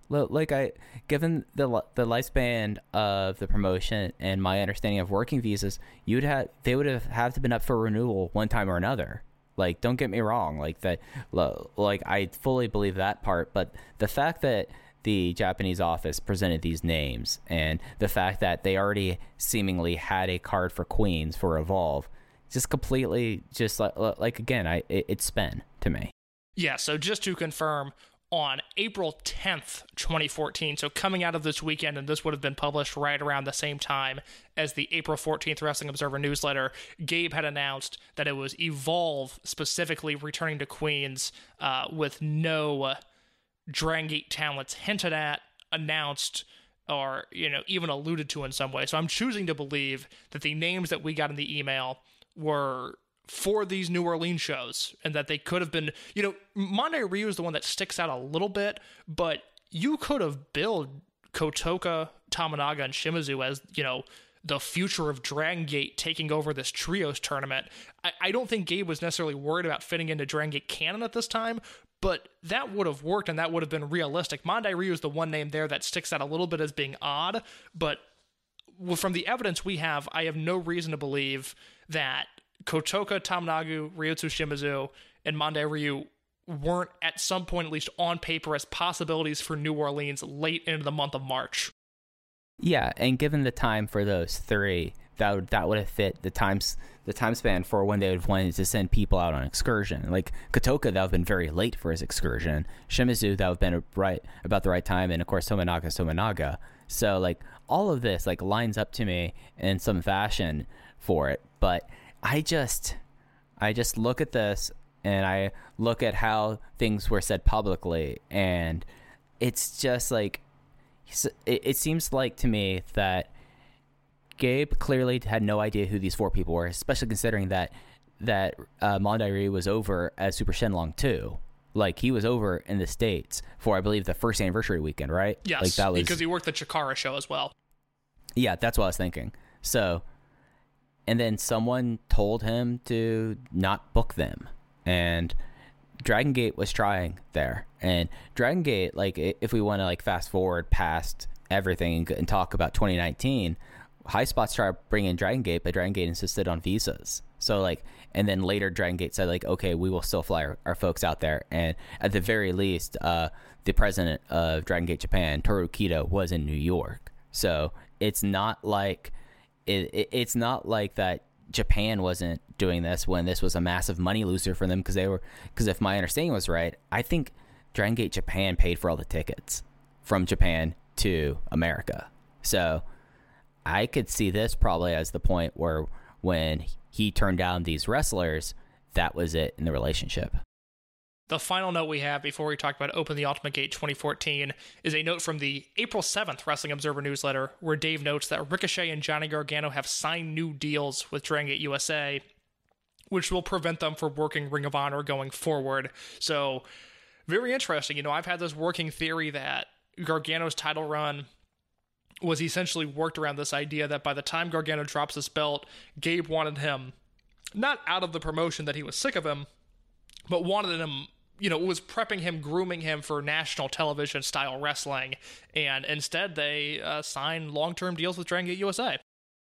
D: Like I, given the the lifespan of the promotion and my understanding of working visas, you'd have they would have have to been up for renewal one time or another. Like, don't get me wrong, like that, like I fully believe that part. But the fact that the Japanese office presented these names and the fact that they already seemingly had a card for Queens for Evolve, just completely, just like, like again, I it, it's spin to me.
E: Yeah. So just to confirm, on April tenth, twenty fourteen, so coming out of this weekend, and this would have been published right around the same time as the April fourteenth Wrestling Observer newsletter, Gabe had announced that it was Evolve specifically returning to Queens uh, with no uh, Dragon Gate talents hinted at, announced, or, you know, even alluded to in some way. So I'm choosing to believe that the names that we got in the email were for these New Orleans shows, and that they could have been, you know, Monday Ryu is the one that sticks out a little bit, but you could have billed Kotoka, Tamanaga, and Shimizu as, you know, the future of Dragon Gate taking over this trios tournament. I, I don't think Gabe was necessarily worried about fitting into Dragon Gate canon at this time, but that would have worked and that would have been realistic. Monday Ryu is the one name there that sticks out a little bit as being odd, but from the evidence we have, I have no reason to believe that Kotoka, Tamanaga, Ryotsu Shimizu, and Monday Ryu weren't at some point, at least on paper, as possibilities for New Orleans late into the month of March.
D: Yeah, and given the time for those three, that would that would have fit the times the time span for when they would have wanted to send people out on excursion. Like Kotoka, that would have been very late for his excursion. Shimizu, that would have been right about the right time, and of course Tominaga, Tominaga. So like all of this like lines up to me in some fashion for it, but I just I just look at this and I look at how things were said publicly, and it's just like it, it seems like to me that Gabe clearly had no idea who these four people were, especially considering that that uh, Monday Ryu was over at Super Shenlong too. Like he was over in the States for, I believe, the first anniversary weekend, right?
E: Yes,
D: like that was,
E: because he worked the Chikara show as well.
D: Yeah, that's what I was thinking. So, and then someone told him to not book them, and Dragon Gate was trying there. And Dragon Gate, like if we want to like fast forward past everything and talk about twenty nineteen, High Spots tried bringing Dragon Gate, but Dragon Gate insisted on visas. So like, and then later Dragon Gate said like, okay, we will still fly our, our folks out there. And at the very least, uh, the president of Dragon Gate Japan, Toru Kido, was in New York. So it's not like it, it it's not like that Japan wasn't doing this when this was a massive money loser for them, because they were because if my understanding was right, I think Dragon Gate Japan paid for all the tickets from Japan to America. So I could see this probably as the point where when he turned down these wrestlers, that was it in the relationship.
E: The final note we have before we talk about Open the Ultimate Gate twenty fourteen is a note from the April seventh Wrestling Observer newsletter, where Dave notes that Ricochet and Johnny Gargano have signed new deals with Dragon Gate U S A, which will prevent them from working Ring of Honor going forward. So, very interesting. You know, I've had this working theory that Gargano's title run was essentially worked around this idea that by the time Gargano drops his belt, Gabe wanted him not out of the promotion that he was sick of him, but wanted him, you know, was prepping him, grooming him for national television style wrestling. And instead they uh, signed long-term deals with Dragon Gate U S A.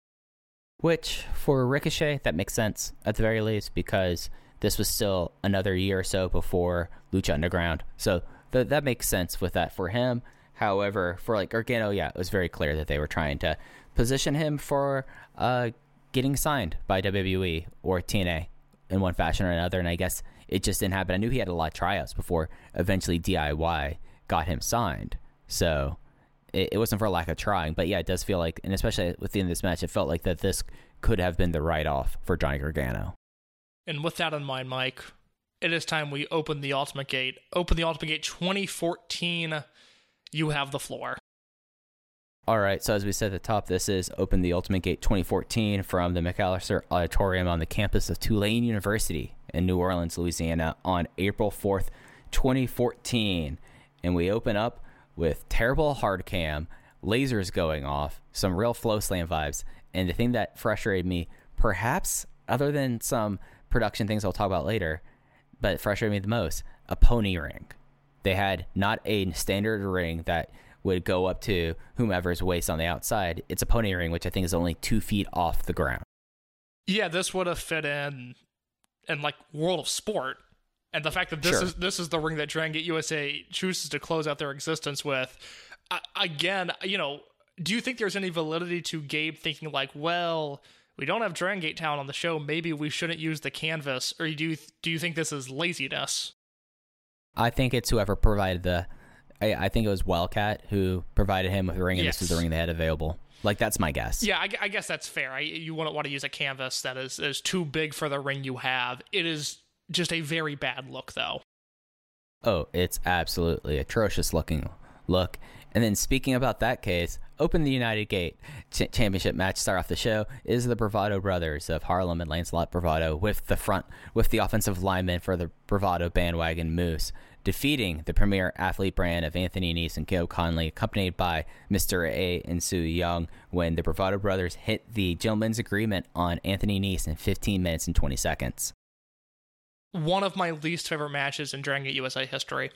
D: Which, for Ricochet, that makes sense at the very least, because this was still another year or so before Lucha Underground. So th- that makes sense with that for him. However, for like Gargano, yeah, it was very clear that they were trying to position him for uh, getting signed by W W E or T N A in one fashion or another, and I guess it just didn't happen. I knew he had a lot of tryouts before eventually D I Y got him signed, so it, it wasn't for lack of trying. But yeah, it does feel like, and especially within this match, it felt like that this could have been the write-off for Johnny Gargano.
E: And with that in mind, Mike, it is time we open the Ultimate Gate. Open the Ultimate Gate twenty fourteen. You have the floor.
D: All right, so as we said at the top, this is Open the Ultimate Gate twenty fourteen from the McAllister Auditorium on the campus of Tulane University in New Orleans, Louisiana on April fourth, twenty fourteen. And we open up with terrible hard cam, lasers going off, some real Flow Slam vibes. And the thing that frustrated me, perhaps other than some production things I'll talk about later, but frustrated me the most, a pony ring They had not a standard ring that would go up to whomever's waist on the outside. It's a pony ring, which I think is only two feet off the ground.
E: Yeah, this would have fit in in like World of Sport. And the fact that this
D: Sure.
E: is this is the ring that Dragon Gate U S A chooses to close out their existence with, uh, again, you know, do you think there's any validity to Gabe thinking like, well, we don't have Dragon Gate Town on the show, maybe we shouldn't use the canvas, or do you do you think this is laziness?
D: I think it's whoever provided the. I, I think it was Wildcat who provided him with the ring, and
E: Yes.
D: this was the ring they had available. Like, that's my guess.
E: Yeah, I, I guess that's fair. I, you wouldn't want to use a canvas that is, is too big for the ring you have. It is just a very bad look, though.
D: Oh, it's absolutely atrocious looking look. And then speaking about that case, Open the United Gate ch- championship match start off the show is the Bravado brothers of Harlem and Lancelot Bravado with the front with the offensive lineman for the Bravado bandwagon Moose, defeating the premier athlete brand of Anthony Nese and Caleb Conley, accompanied by Mister A and Sue Young, when the Bravado brothers hit the gentleman's agreement on Anthony Nese in fifteen minutes and twenty seconds.
E: One of my least favorite matches in Dragon Gate U S A history.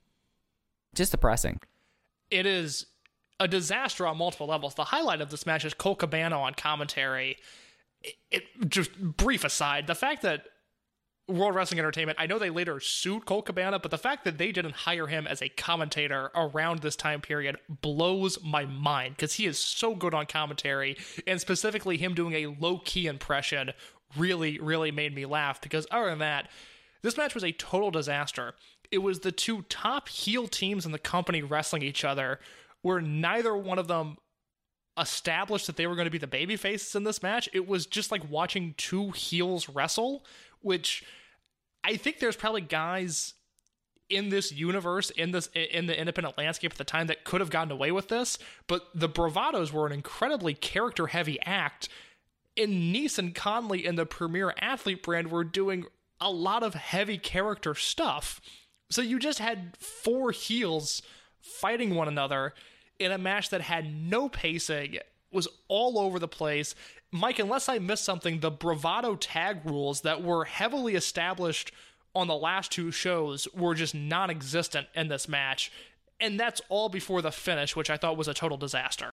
D: Just depressing.
E: It is a disaster on multiple levels. The highlight of this match is Colt Cabana on commentary. It, it just brief aside, the fact that World Wrestling Entertainment, I know they later sued Colt Cabana, but the fact that they didn't hire him as a commentator around this time period blows my mind, because he is so good on commentary, and specifically him doing a low-key impression really, really made me laugh, because other than that, this match was a total disaster. It was the two top heel teams in the company wrestling each other, where neither one of them established that they were going to be the baby faces in this match. It was just like watching two heels wrestle, which I think there's probably guys in this universe, in this in the independent landscape at the time, that could have gotten away with this, but the Bravados were an incredibly character-heavy act, and Nese and Conley and the Premier Athlete brand were doing a lot of heavy character stuff. So you just had four heels fighting one another in a match that had no pacing, was all over the place. Mike, unless I missed something, the Bravado tag rules that were heavily established on the last two shows were just non-existent in this match. And that's all before the finish, which I thought was a total disaster.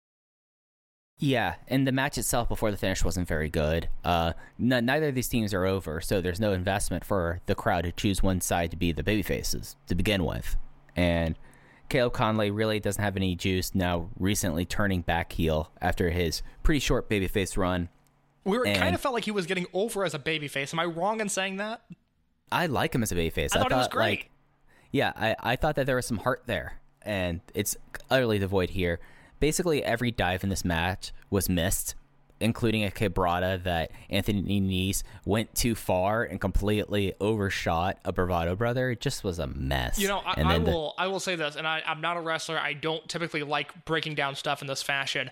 D: Yeah, and the match itself before the finish wasn't very good. Uh, n- neither of these teams are over, so there's no investment for the crowd to choose one side to be the babyfaces to begin with. And Caleb Conley really doesn't have any juice now, recently turning back heel after his pretty short babyface run.
E: We were,
D: And
E: kind of felt like he was getting over as a babyface. Am I wrong in saying that?
D: I like him as a babyface.
E: I thought he was great.
D: Like, yeah, I, I thought that there was some heart there, and it's utterly devoid here. Basically, every dive in this match was missed, including a quebrada that Anthony Nese went too far and completely overshot a Bravado brother. It just was a mess.
E: You know, I,
D: And
E: I
D: then the-
E: will I will say this, and I, I'm not a wrestler. I don't typically like breaking down stuff in this fashion.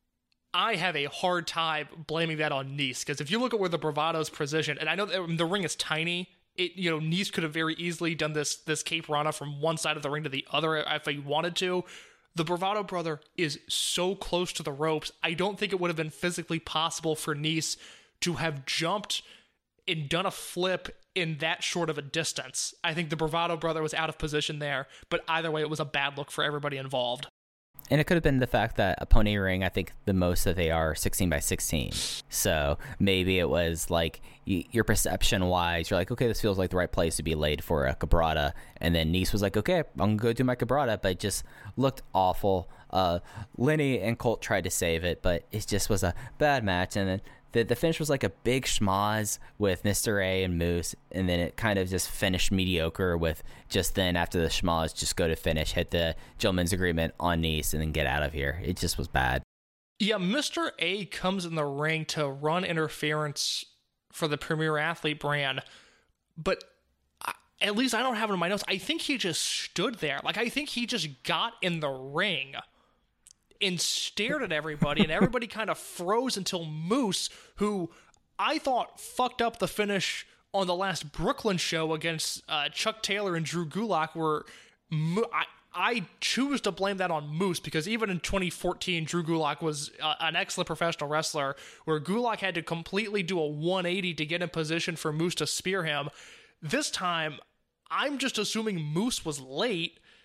E: I have a hard time blaming that on Nese, because if you look at where the Bravado's position, and I know that the ring is tiny, it you know Nese could have very easily done this this Cape Rana from one side of the ring to the other if he wanted to. The Bravado brother is so close to the ropes, I don't think it would have been physically possible for Nese to have jumped and done a flip in that short of a distance. I think the Bravado brother was out of position there, but either way, it was a bad look for everybody involved.
D: And it could have been the fact that a pony ring, I think the most that they are sixteen by sixteen. So maybe it was like y- your perception wise, you're like, okay, this feels like the right place to be laid for a quebrada. And then Nese was like, okay, I'm going to go do my quebrada, but it just looked awful. Uh, Lenny and Colt tried to save it, but it just was a bad match. And then the, the finish was like a big schmoz with Mister A and Moose. And then it kind of just finished mediocre with just then after the schmoz, just go to finish, hit the gentleman's agreement on Nese, and then get out of here. It just was bad.
E: Yeah, Mister A comes in the ring to run interference for the Premier Athlete brand, but I, at least I don't have it in my notes. I think he just stood there. Like, I think he just got in the ring and stared at everybody, and everybody kind of froze until Moose, who I thought fucked up the finish on the last Brooklyn show against uh, Chuck Taylor and Drew Gulak, where Mo- I, I choose to blame that on Moose, because even in twenty fourteen, Drew Gulak was uh, an excellent professional wrestler, where Gulak had to completely do a one eighty to get in position for Moose to spear him. This time, I'm just assuming Moose was late,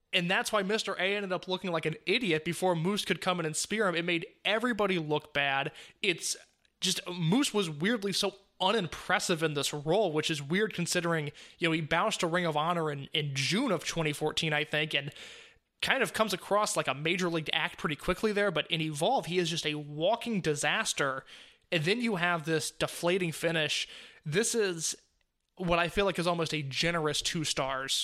E: And that's why Mister A ended up looking like an idiot before Moose could come in and spear him. It made everybody look bad. It's just, Moose was weirdly so unimpressive in this role, which is weird considering, you know, he bounced to Ring of Honor in, in June of twenty fourteen, I think, and kind of comes across like a major league act pretty quickly there, but in Evolve, he is just a walking disaster. And then you have this deflating finish. This is what I feel like is almost a generous two stars.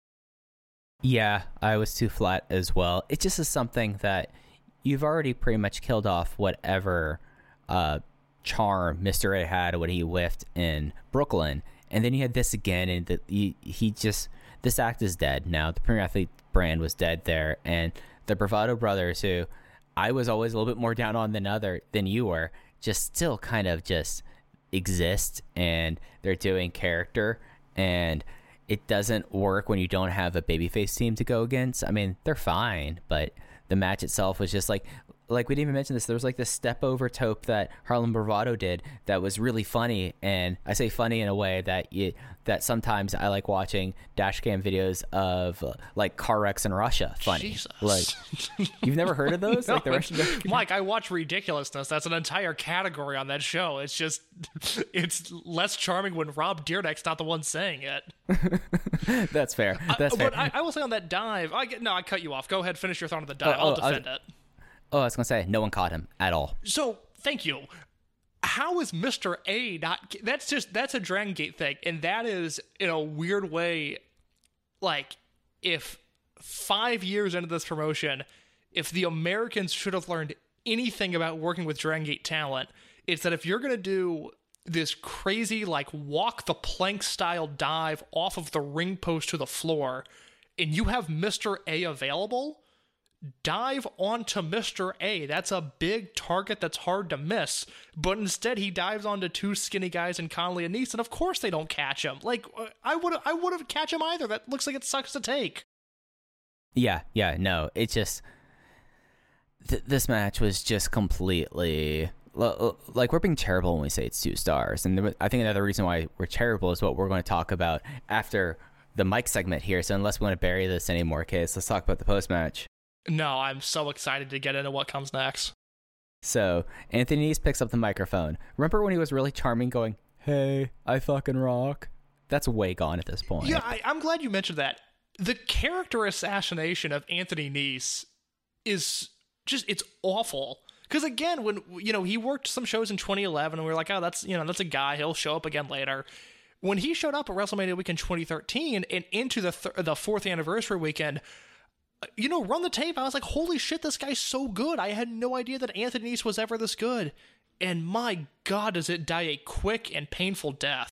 D: Yeah, I was too flat as well. It just is something that you've already pretty much killed off whatever uh, charm Mister A had when he whiffed in Brooklyn. And then you had this again, and the, he, he just, this act is dead now. The Premier Athlete brand was dead there. And the Bravado Brothers, who I was always a little bit more down on than other than you were, just still kind of just exist, and they're doing character, and it doesn't work when you don't have a babyface team to go against. I mean, they're fine, but the match itself was just like, like we didn't even mention this, there was like this step over tope that Harlem Bravado did that was really funny, and I say funny in a way that you, that sometimes I like watching dash cam videos of uh, like car wrecks in Russia. Funny.
E: Jesus.
D: Like, you've never heard of those?
E: No,
D: like the Russian
E: Mike, I watch Ridiculousness. That's an entire category on that show. It's just, it's less charming when Rob Dyrdek's not the one saying it.
D: That's fair. That's
E: I,
D: fair.
E: But I, I will say on that dive, I get, no, I cut you off. Go ahead, finish your thought on the dive.
D: Oh,
E: I'll
D: oh,
E: defend
D: I,
E: it.
D: Oh, I was going to say, no one caught him at all.
E: So, thank you. How is Mister A not... That's just... That's a Dragon Gate thing. And that is, in a weird way, like, if five years into this promotion, if the Americans should have learned anything about working with Dragon Gate talent, it's that if you're going to do this crazy, like, walk-the-plank-style dive off of the ring post to the floor, and you have Mister A available... dive onto Mister A. That's a big target that's hard to miss. But instead, he dives onto two skinny guys in Conley and Nice, and of course they don't catch him. Like, I would I would have catch him either. That looks like it sucks to take.
D: Yeah, yeah, no. It's just... Th- this match was just completely... Like, we're being terrible when we say it's two stars. And I think another reason why we're terrible is what we're going to talk about after the Mike segment here. So unless we want to bury this anymore, Case, let's talk about the post-match.
E: No, I'm so excited to get into what comes next.
D: So, Anthony Nese picks up the microphone. Remember when he was really charming going, "Hey, I fucking rock"? That's way gone at this point.
E: Yeah, I, I'm glad you mentioned that. The character assassination of Anthony Nese is just, it's awful. Because again, when, you know, he worked some shows in twenty eleven and we were like, oh, that's, you know, that's a guy, he'll show up again later. When he showed up at WrestleMania weekend twenty thirteen and into the th- the fourth anniversary weekend, you know, run the tape. I was like, holy shit, this guy's so good. I had no idea that Anthony Nese was ever this good. And my God, does it die a quick and painful death.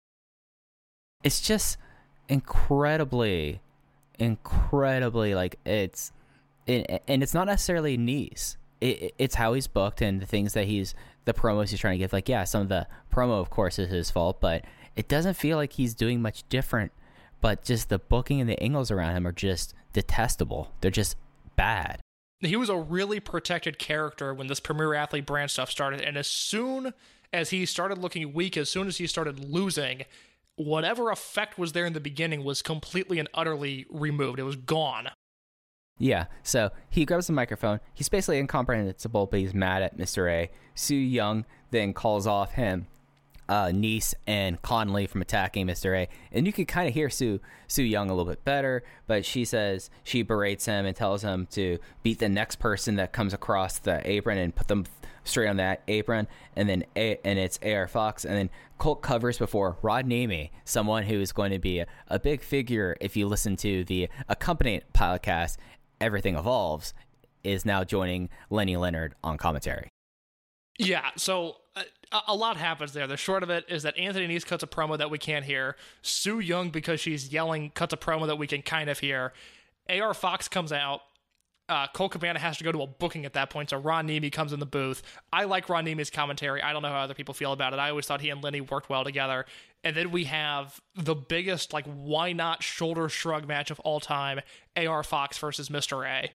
D: It's just incredibly, incredibly, like, it's, it, and it's not necessarily Nese. It, it's how he's booked and the things that he's, the promos he's trying to give. Like, yeah, some of the promo, of course, is his fault, but it doesn't feel like he's doing much different. But just the booking and the angles around him are just detestable. They're just bad.
E: He was a really protected character when this Premier Athlete brand stuff started, and as soon as he started looking weak, as soon as he started losing, whatever effect was there in the beginning was completely and utterly removed. It was gone.
D: Yeah, so he grabs the microphone. He's basically incomprehensible, but he's mad at Mister A. Su Yung then calls off him. Uh, Nese and Conley from attacking Mister A, and you can kind of hear Su Su Yung a little bit better, but she says she berates him and tells him to beat the next person that comes across the apron and put them straight on that apron, and then a- and it's A R Fox, and then Colt covers before Rod Nemi, someone who is going to be a, a big figure if you listen to the accompanying podcast, Everything Evolves, is now joining Lenny Leonard on commentary.
E: Yeah, so uh, a lot happens there. The short of it is that Anthony Nese cuts a promo that we can't hear. Su Yung, because she's yelling, cuts a promo that we can kind of hear. A R Fox comes out. Uh, Colt Cabana has to go to a booking at that point, so Ron Nemi comes in the booth. I like Ron Nemi's commentary. I don't know how other people feel about it. I always thought he and Lenny worked well together. And then we have the biggest, like, why not shoulder shrug match of all time, A R Fox versus Mister A.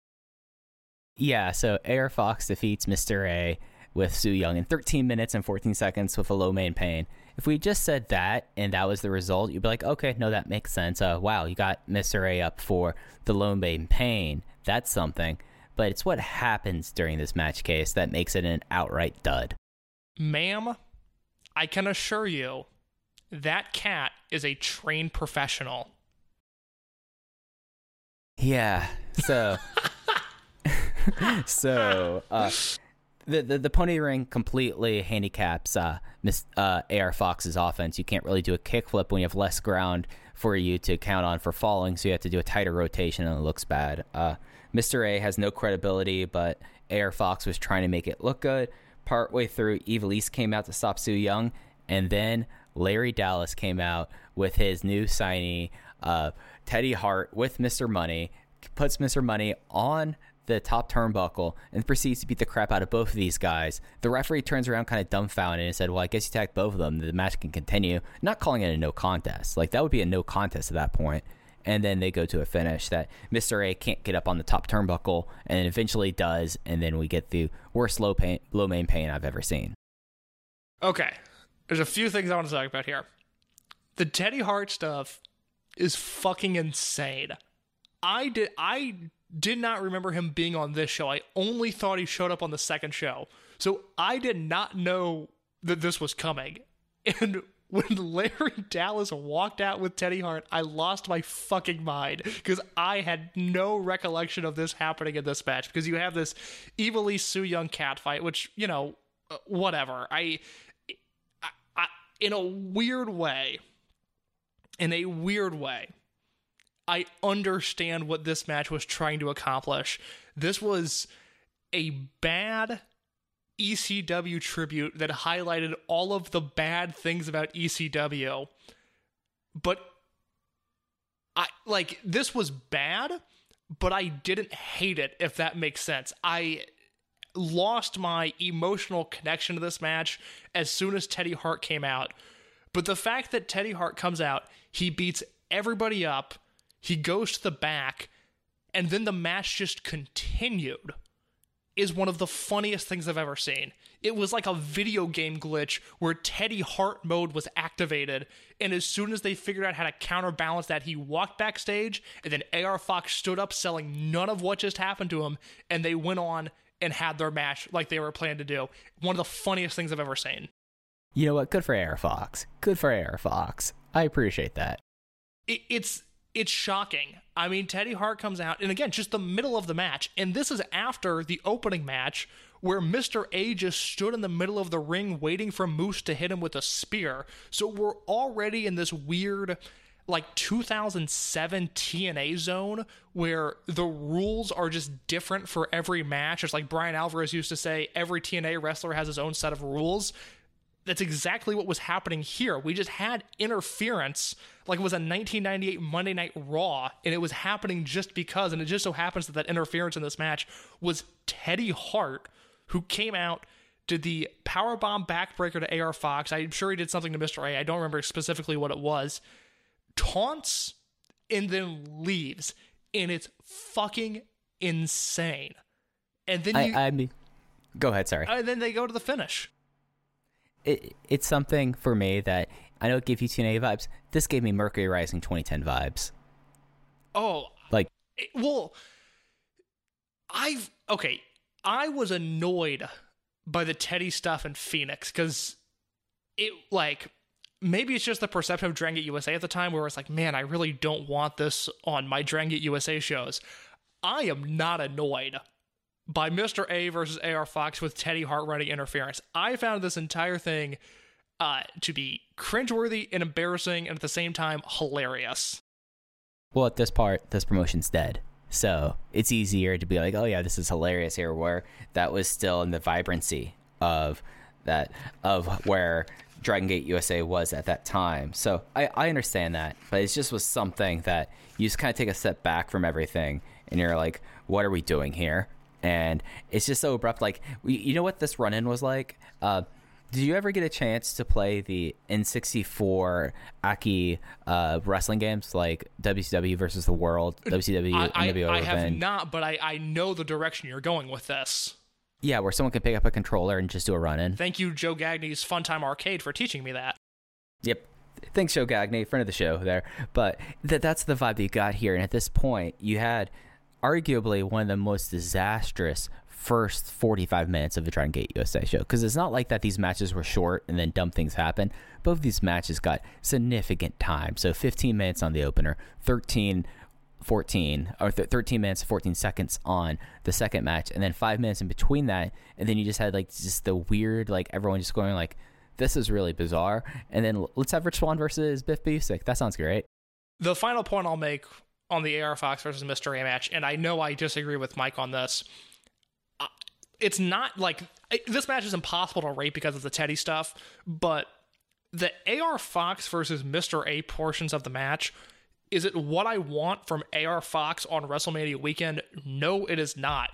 D: Yeah, so A R Fox defeats Mister A with Su Yung in thirteen minutes and fourteen seconds with a low main pain. if we just said that and that was the result, you'd be like, okay, no, that makes sense. Uh, wow, you got Mister A up for the low main pain. That's something. But it's what happens during this match case that makes it an outright dud.
E: Ma'am, I can assure you that cat is a trained professional.
D: Yeah, so... so, uh... The, the the pony ring completely handicaps uh, Miss, uh, A R Fox's offense. You can't really do a kickflip when you have less ground for you to count on for falling, so you have to do a tighter rotation, and it looks bad. Uh, Mister A has no credibility, but A R Fox was trying to make it look good. Partway through, Ivelisse came out to stop Su Yung, and then Larry Dallas came out with his new signee, uh, Teddy Hart, with Mister Money, puts Mister Money on the top turnbuckle and proceeds to beat the crap out of both of these guys. The referee turns around kind of dumbfounded and said, well, I guess you tagged both of them. The match can continue. Not calling it a no contest. Like, that would be a no contest at that point. And then they go to a finish that Mister A can't get up on the top turnbuckle and then eventually does. And then we get the worst low, pain, low main pain I've ever seen.
E: Okay. There's a few things I want to talk about here. The Teddy Hart stuff is fucking insane. I did, I did not remember him being on this show. I only thought he showed up on the second show. So I did not know that this was coming. And when Larry Dallas walked out with Teddy Hart, I lost my fucking mind because I had no recollection of this happening in this match, because you have this Ivelisse Su Yung cat fight, which, you know, whatever. I, I, I in a weird way, in a weird way, I understand what this match was trying to accomplish. This was a bad E C W tribute that highlighted all of the bad things about E C W. But I like this was bad, but I didn't hate it, if that makes sense. I lost my emotional connection to this match as soon as Teddy Hart came out. But the fact that Teddy Hart comes out, he beats everybody up, he goes to the back, and then the match just continued, is one of the funniest things I've ever seen. It was like a video game glitch where Teddy Hart mode was activated, and as soon as they figured out how to counterbalance that, he walked backstage, and then A R Fox stood up selling none of what just happened to him, and they went on and had their match like they were planning to do. One of the funniest things I've ever seen.
D: You know what? Good for A R Fox. Good for A R Fox. I appreciate that.
E: It, it's... It's shocking. I mean, Teddy Hart comes out, and again, just the middle of the match, and this is after the opening match where Mister A just stood in the middle of the ring waiting for Moose to hit him with a spear. So we're already in this weird, like, two thousand seven T N A zone where the rules are just different for every match. It's like Brian Alvarez used to say, every T N A wrestler has his own set of rules. That's exactly what was happening here. We just had interference, like it was a nineteen ninety-eight Monday Night Raw, and it was happening just because, and it just so happens that that interference in this match was Teddy Hart, who came out, did the powerbomb backbreaker to A R Fox. I'm sure he did something to Mister A. I don't remember specifically what it was. Taunts, and then leaves, and it's fucking insane. And then you...
D: I, I mean, go ahead, sorry.
E: And then they go to the finish.
D: It, it's something for me that I know it gave you T N A vibes. This gave me Mercury Rising twenty ten vibes.
E: Oh,
D: like,
E: it, well, I've okay. I was annoyed by the Teddy stuff in Phoenix because it like maybe it's just the perception of Dragon Gate U S A at the time where it's like, man, I really don't want this on my Dragon Gate U S A shows. I am not annoyed by Mister A versus A R Fox with Teddy Hart running interference. I found this entire thing uh, to be cringeworthy and embarrassing, and at the same time, hilarious.
D: Well, at this part, this promotion's dead. So it's easier to be like, oh yeah, this is hilarious here, where that was still in the vibrancy of that, of where Dragon Gate U S A was at that time. So I, I understand that, but it just was something that you just kind of take a step back from everything, and you're like, what are we doing here? And it's just so abrupt. Like, you know what this run-in was like? Uh, did you ever get a chance to play the N sixty-four Aki uh, wrestling games, like W C W versus the World, W C W,
E: I,
D: N W O
E: I, I
D: Revenge?
E: have not, but I, I know the direction you're going with this.
D: Yeah, where someone can pick up a controller and just do a run-in.
E: Thank you, Joe Gagne's Funtime Arcade, for teaching me that.
D: Yep. Thanks, Joe Gagne, friend of the show there. But th- that's the vibe you got here. And at this point, you had arguably one of the most disastrous first forty-five minutes of the Dragon Gate U S A show. Because it's not like that these matches were short and then dumb things happen. Both of these matches got significant time. So fifteen minutes on the opener, thirteen, fourteen, or th- thirteen minutes, fourteen seconds on the second match, and then five minutes in between that. And then you just had like just the weird, like everyone just going like, this is really bizarre. And then let's have Rich Swann versus Biff Busick. That sounds great.
E: The final point I'll make on the A R Fox versus Mister A match, and I know I disagree with Mike on this, uh, it's not like this match is impossible to rate because of the Teddy stuff, but the A R Fox versus Mister A portions of the match, is it what I want from A R Fox on WrestleMania weekend? No, it is not.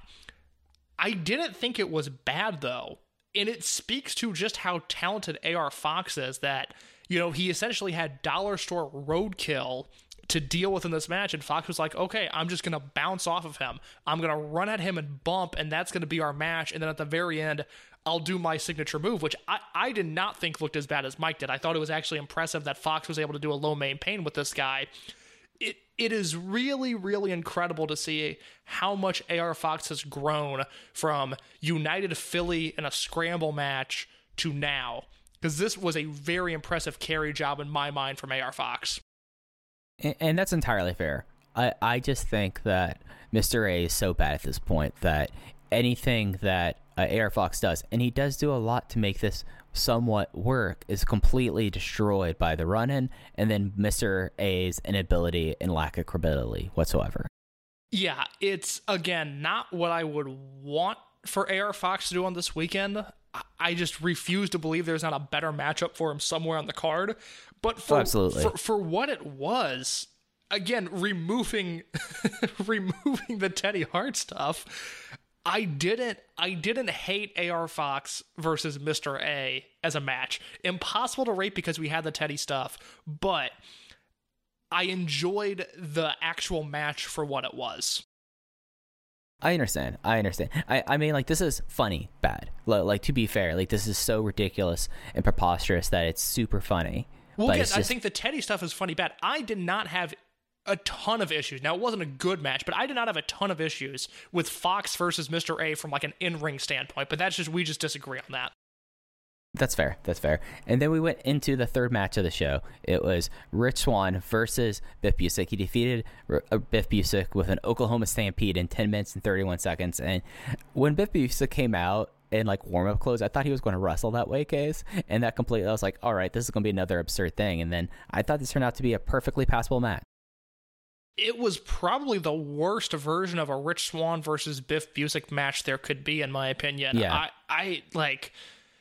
E: I didn't think it was bad, though. And it speaks to just how talented A R Fox is that, you know, he essentially had dollar store roadkill to deal with in this match. And Fox was like, okay, I'm just going to bounce off of him. I'm going to run at him and bump, and that's going to be our match. And then at the very end, I'll do my signature move, which I, I did not think looked as bad as Mike did. I thought it was actually impressive that Fox was able to do a low main pain with this guy. It It is really, really incredible to see how much A R Fox has grown from United Philly in a scramble match to now. Because this was a very impressive carry job in my mind from A R Fox.
D: And, and that's entirely fair. I, I just think that Mister A is so bad at this point that anything that uh, A R Fox does, and he does do a lot to make this somewhat work, is completely destroyed by the run-in and then Mister A's inability and lack of credibility whatsoever.
E: Yeah, it's, again, not what I would want for A R Fox to do on this weekend. I just refuse to believe there's not a better matchup for him somewhere on the card. But for,
D: oh, absolutely.
E: for, for what it was, again, removing removing the Teddy Hart stuff, I didn't I didn't hate A R Fox versus Mister A as a match. Impossible to rate because we had the Teddy stuff, but I enjoyed the actual match for what it was.
D: I understand. I understand. I, I mean, like, this is funny bad. L- like, to be fair, like, this is so ridiculous and preposterous that it's super funny.
E: Well,
D: but
E: again,
D: just...
E: I think the Teddy stuff is funny bad. I did not have a ton of issues. Now, it wasn't a good match, but I did not have a ton of issues with Fox versus Mister A from, like, an in-ring standpoint. But that's just, we just disagree on that.
D: That's fair. That's fair. And then we went into the third match of the show. It was Rich Swann versus Biff Busick. He defeated R- uh, Biff Busick with an Oklahoma Stampede in ten minutes and thirty-one seconds. And when Biff Busick came out in like warm-up clothes, I thought he was going to wrestle that way, Case. And that completely, I was like, all right, this is going to be another absurd thing. And then I thought this turned out to be a perfectly passable match.
E: It was probably the worst version of a Rich Swann versus Biff Busick match there could be, in my opinion.
D: Yeah.
E: I, I like...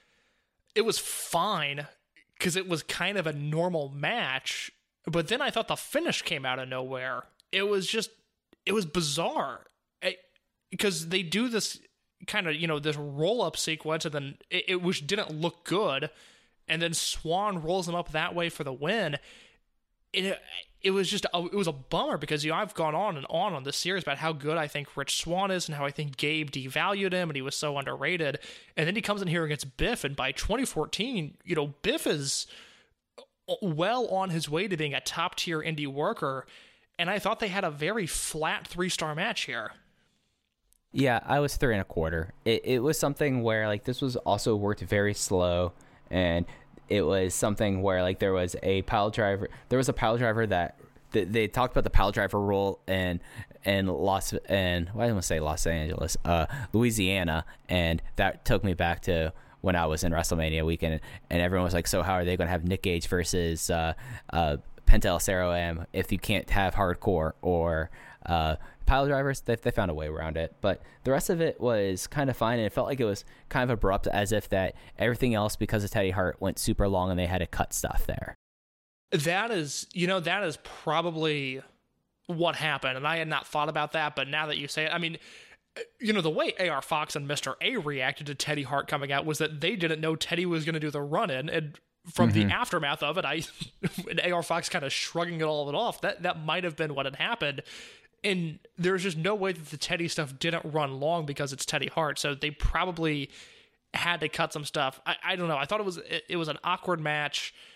E: It was fine because it was kind of a normal match, but then I thought the finish came out of nowhere. It was just, it was bizarre because they do this kind of, you know, this roll-up sequence, and then it, it which didn't look good, and then Swann rolls them up that way for the win. It, it was just, a, it was a bummer because, you know, I've gone on and on on this series about how good I think Rich Swann is and how I think Gabe devalued him and he was so underrated. And then he comes in here against Biff, and by twenty fourteen, you know, Biff is well on his way to being a top-tier indie worker, and I thought they had a very flat three-star match here.
D: Yeah, I was three and a quarter. It, it was something where, like, this was also worked very slow, and it was something where, like, there was a pile driver. There was a pile driver that th- they talked about the pile driver rule in in Los and why did I say Los Angeles, uh, Louisiana, and that took me back to when I was in WrestleMania weekend, and everyone was like, "So how are they going to have Nick Gage versus uh, uh, Penta El Zero M if you can't have hardcore or uh, pile drivers?" They, they found a way around it, but the rest of it was kind of fine, and it felt like it was kind of abrupt, as if that everything else, because of Teddy Hart, went super long and they had to cut stuff there.
E: That is, you know, that is probably what happened, and I had not thought about that, but now that you say it, I mean, you know, the way A R Fox and Mister A reacted to Teddy Hart coming out was that they didn't know Teddy was going to do the run-in, and from mm-hmm. the aftermath of it, I and A R Fox kind of shrugging it all of it off, that, that might have been what had happened. And there's just no way that the Teddy stuff didn't run long because it's Teddy Hart. So they probably had to cut some stuff. I, I don't know. I thought it was it, it was an awkward match.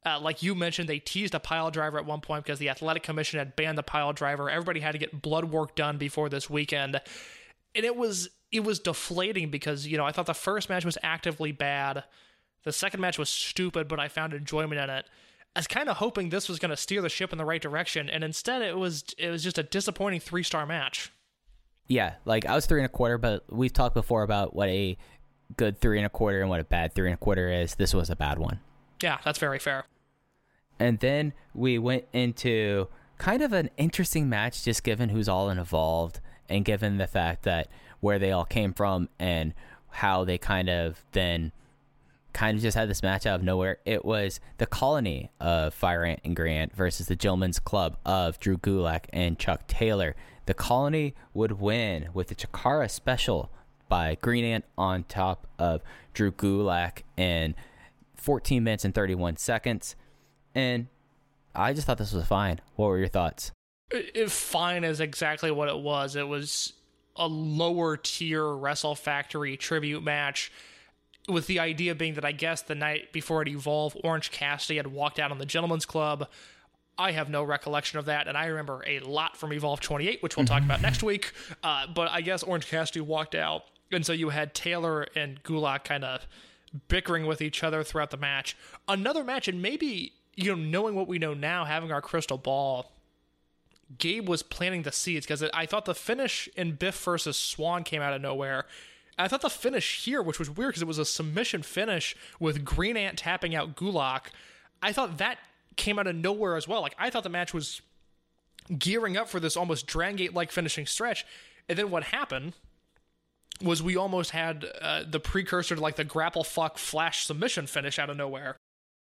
E: Uh, like you mentioned, they teased a pile driver at one point because the Athletic Commission had banned the pile driver. Everybody had to get blood work done before this weekend. And it was it was deflating because, you know, I thought the first match was actively bad. The second match was stupid, but I found enjoyment in it. I was kind of hoping this was going to steer the ship in the right direction, and instead it was it was just a disappointing three-star match.
D: Yeah, like I was three and a quarter, but we've talked before about what a good three and a quarter and what a bad three and a quarter is. This was a bad one.
E: Yeah, that's very fair.
D: And then we went into kind of an interesting match, just given who's all involved and given the fact that where they all came from and how they kind of then kind of just had this match out of nowhere. It was the Colony of Fire Ant and Grant versus the Gentlemen's Club of Drew Gulak and Chuck Taylor. The Colony would win with the Chikara special by Green Ant on top of Drew Gulak in fourteen minutes and thirty-one seconds. And I just thought this was fine. What were your thoughts?
E: It, it, fine is exactly what it was. It was a lower tier Wrestle Factory tribute match, with the idea being that I guess the night before it evolved, Orange Cassidy had walked out on the Gentlemen's Club. I have no recollection of that, and I remember a lot from Evolve twenty-eight, which we'll talk about next week. Uh, but I guess Orange Cassidy walked out, and so you had Taylor and Gulak kind of bickering with each other throughout the match. Another match, and maybe, you know, knowing what we know now, having our crystal ball, Gabe was planting the seeds, because I thought the finish in Biff versus Swan came out of nowhere. I thought the finish here, which was weird because it was a submission finish with Green Ant tapping out Gulak, I thought that came out of nowhere as well. Like, I thought the match was gearing up for this almost Dragon Gate-like finishing stretch, and then what happened was we almost had uh, the precursor to like the grapple fuck flash submission finish out of nowhere.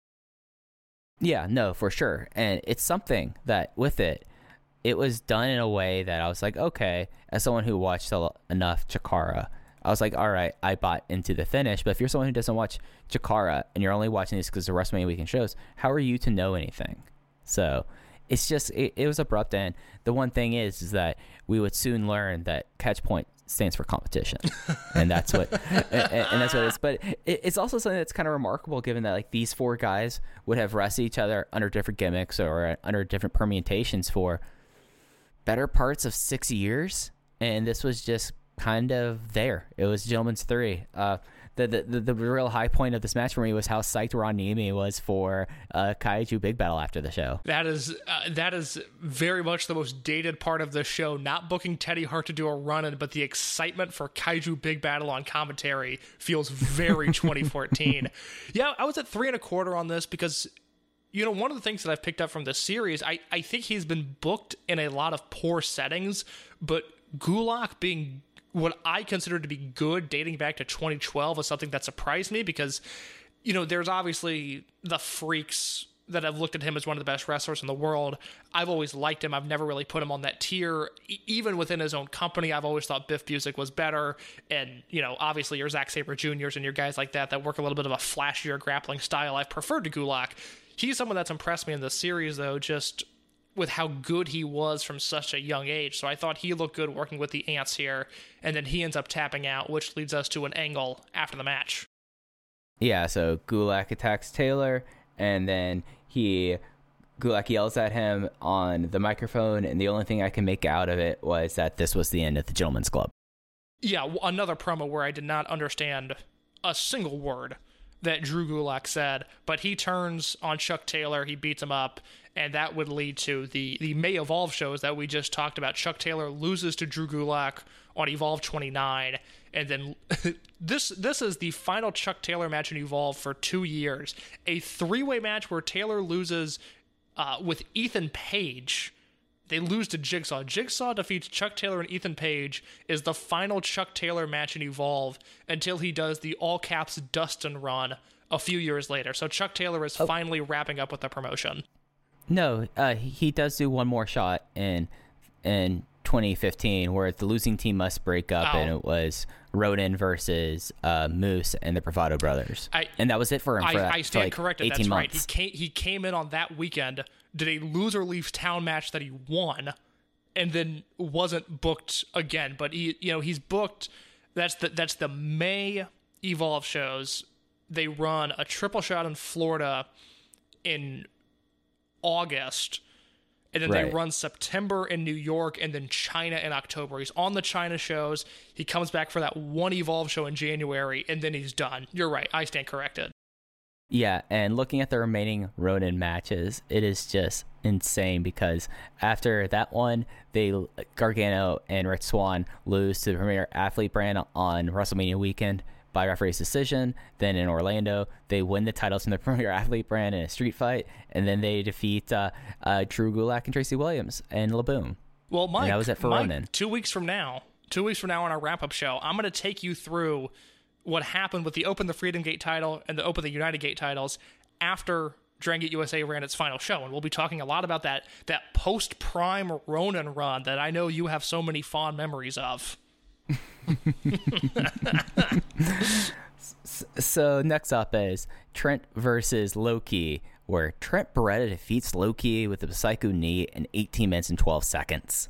D: Yeah, no, for sure. And it's something that with it, it was done in a way that I was like, okay, as someone who watched a, enough Chikara, I was like, all right, I bought into the finish. But if you're someone who doesn't watch Chikara and you're only watching this because of WrestleMania Weekend shows, how are you to know anything? So it's just, it, it was abrupt. And the one thing is, is that we would soon learn that Catch Point stands for competition, and that's what and, and that's what it is. But it, it's also something that's kind of remarkable, given that like these four guys would have wrestled each other under different gimmicks or under different permutations for better parts of six years, and this was just kind of there. It was Gentlemen's Three. Uh, the, the the the real high point of this match for me was how psyched Ron Nimi was for uh, Kaiju Big Battel after the show.
E: That is uh, that is very much the most dated part of the show. Not booking Teddy Hart to do a run-in, but the excitement for Kaiju Big Battel on commentary feels very twenty fourteen. Yeah, I was at three and a quarter on this because, you know, one of the things that I've picked up from this series, I, I think he's been booked in a lot of poor settings, but Gulak being what I consider to be good dating back to twenty twelve is something that surprised me because, you know, there's obviously the freaks that have looked at him as one of the best wrestlers in the world. I've always liked him. I've never really put him on that tier. E- even within his own company, I've always thought Biff Busick was better. And, you know, obviously your Zack Sabre Juniors and your guys like that that work a little bit of a flashier grappling style I've preferred to Gulak. He's someone that's impressed me in this series, though, just with how good he was from such a young age. So I thought he looked good working with the Ants here, and then he ends up tapping out, which leads us to an angle after the match.
D: Yeah, so Gulak attacks Taylor, and then he Gulak yells at him on the microphone, and the only thing I can make out of it was that this was the end of the Gentlemen's Club.
E: Yeah, another promo where I did not understand a single word that Drew Gulak said, but he turns on Chuck Taylor, he beats him up, and that would lead to the, the May Evolve shows that we just talked about. Chuck Taylor loses to Drew Gulak on Evolve twenty-nine, and then this this is the final Chuck Taylor match in Evolve for two years. A three-way match where Taylor loses uh, with Ethan Page. They lose to Jigsaw. Jigsaw defeats Chuck Taylor and Ethan Page, is the final Chuck Taylor match in Evolve until he does the all-caps Dustin run a few years later. So Chuck Taylor is oh. finally wrapping up with the promotion.
D: No, uh, he does do one more shot in in twenty fifteen where the losing team must break up, oh. and it was Roden versus uh, Moose and the Bravado Brothers. I, and that was it for him for,
E: I, I stand
D: for like
E: corrected.
D: eighteen
E: That's
D: months.
E: Right. He came, he came in on that weekend, did a loser leaves town match that he won, and then wasn't booked again. But he, you know, he's booked. That's the that's the May Evolve shows. They run a triple shot in Florida in August, and then
D: Right.
E: they run September in New York, and then China in October. He's on the China shows. He comes back for that one Evolve show in January, and then he's done. You're right. I stand corrected.
D: Yeah, and looking at the remaining Ronin matches, it is just insane because after that one, they Gargano and Rich Swann lose to the Premier Athlete brand on WrestleMania weekend by referee's decision. Then in Orlando, they win the titles from the Premier Athlete brand in a street fight, and then they defeat uh, uh, Drew Gulak and Tracy Williams and LeBoom.
E: Well, Mike,
D: and that was it for
E: Mike,
D: Ronin.
E: two weeks from now, two weeks from now on our wrap-up show, I'm going to take you through what happened with the Open the Freedom Gate title and the Open the United Gate titles after Dragon Gate U S A ran its final show. And we'll be talking a lot about that that post-Prime Ronin run that I know you have so many fond memories of.
D: So next up is Trent versus Low-Ki, where Trent Beretta defeats Low-Ki with a Psycho knee in eighteen minutes and twelve seconds.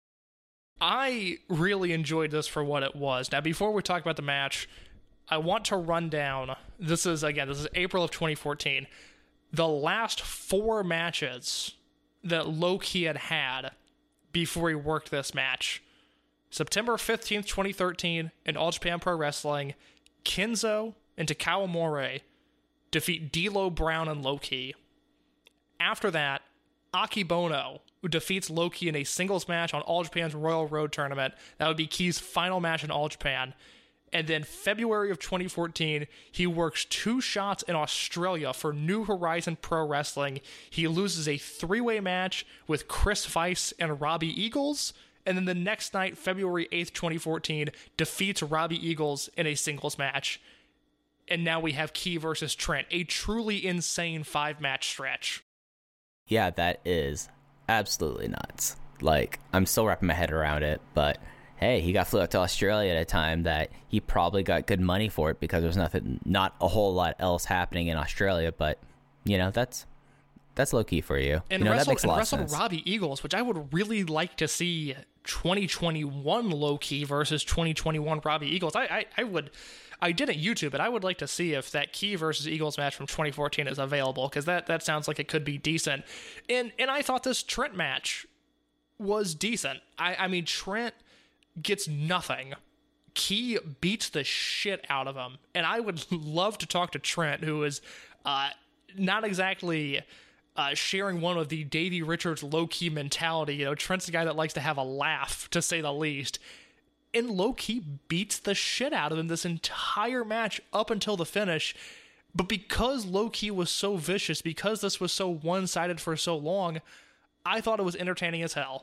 E: I really enjoyed this for what it was. Now, before we talk about the match, I want to run down, this is, again, this is April of twenty fourteen, the last four matches that Low-Ki had had before he worked this match. September fifteenth, twenty thirteen, in All Japan Pro Wrestling, Kenzo and Takao Mori defeat D'Lo Brown and Low-Ki. After that, Akibono, who defeats Low-Ki in a singles match on All Japan's Royal Road Tournament. That would be Ki's final match in All Japan. And then February of twenty fourteen, he works two shots in Australia for New Horizon Pro Wrestling. He loses a three-way match with Chris Weiss and Robbie Eagles. And then the next night, February eighth, twenty fourteen, defeats Robbie Eagles in a singles match. And now we have Ki versus Trent, a truly insane five-match stretch.
D: Yeah, that is absolutely nuts. Like, I'm still wrapping my head around it, but hey, he got flew out to Australia at a time that he probably got good money for it because there's nothing, not a whole lot else happening in Australia, but, you know, that's that's low-key for you.
E: And
D: you know,
E: wrestled,
D: that makes a
E: and
D: lot of
E: wrestled
D: sense.
E: Robbie Eagles, which I would really like to see twenty twenty-one Low-Ki versus twenty twenty-one Robbie Eagles. I, I, I would... I didn't YouTube it. I would like to see if that Ki versus Eagles match from twenty fourteen is available, because that, that sounds like it could be decent. And and I thought this Trent match was decent. I, I mean, Trent gets nothing. Ki beats the shit out of him. And I would love to talk to Trent, who is uh, not exactly uh, sharing one of the Davey Richards low-key mentality. You know, Trent's the guy that likes to have a laugh, to say the least. And Low-Ki beats the shit out of him this entire match up until the finish. But because Low-Ki was so vicious, because this was so one-sided for so long, I thought it was entertaining as hell.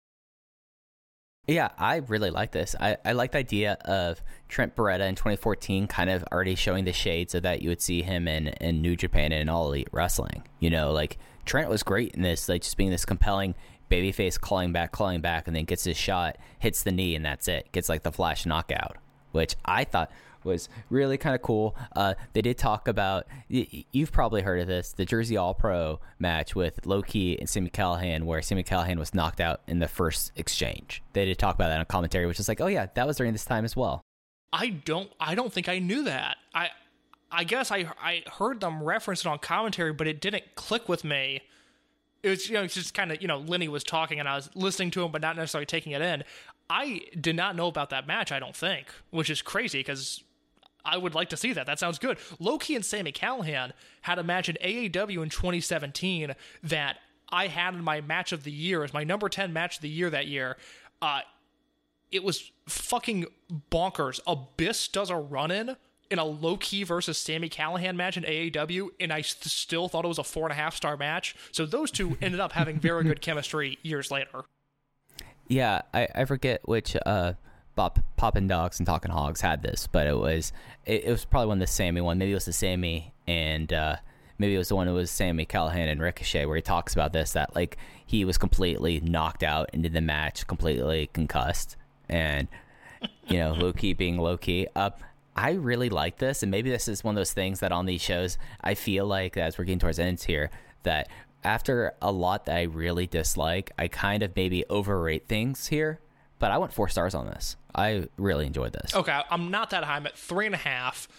D: Yeah, I really like this. I, I like the idea of Trent Beretta in twenty fourteen kind of already showing the shades of that you would see him in, in New Japan and All Elite Wrestling. You know, like, Trent was great in this, like, just being this compelling babyface, clawing back, clawing back, and then gets his shot, hits the knee, and that's it. Gets, like, the flash knockout, which I thought was really kind of cool. Uh, they did talk about, y- you've probably heard of this, the Jersey All-Pro match with Low-Ki and Sami Callihan, where Sami Callihan was knocked out in the first exchange. They did talk about that on commentary, which is like, oh yeah, that was during this time as well.
E: I don't I don't think I knew that. I I guess I I heard them reference it on commentary, but it didn't click with me. It was, you know, it's just kind of, you know, Lenny was talking and I was listening to him, but not necessarily taking it in. I did not know about that match, I don't think, which is crazy because I would like to see that. That sounds good. Low-Ki and Sami Callihan had a match in A A W in twenty seventeen that I had in my match of the year, as my number ten match of the year that year. Uh, it was fucking bonkers. Abyss does a run-in in a Low-Ki versus Sami Callihan match in A A W, and I st- still thought it was a four and a half star match. So those two ended up having very good chemistry years later.
D: Yeah, I, I forget which uh, Bop, Poppin' Dogs and Talking Hogs had this, but it was it, it was probably one of the Sami one. Maybe it was the Sami, and uh, maybe it was the one that was Sami Callihan and Ricochet, where he talks about this, that like he was completely knocked out into the match, completely concussed, and you know, Low-Ki being Low-Ki. Uh, I really like this, and maybe this is one of those things that on these shows, I feel like as we're getting towards the ends here, that after a lot that I really dislike, I kind of maybe overrate things here, but I went four stars on this. I really enjoyed this.
E: Okay, I'm not that high. I'm at three and a half.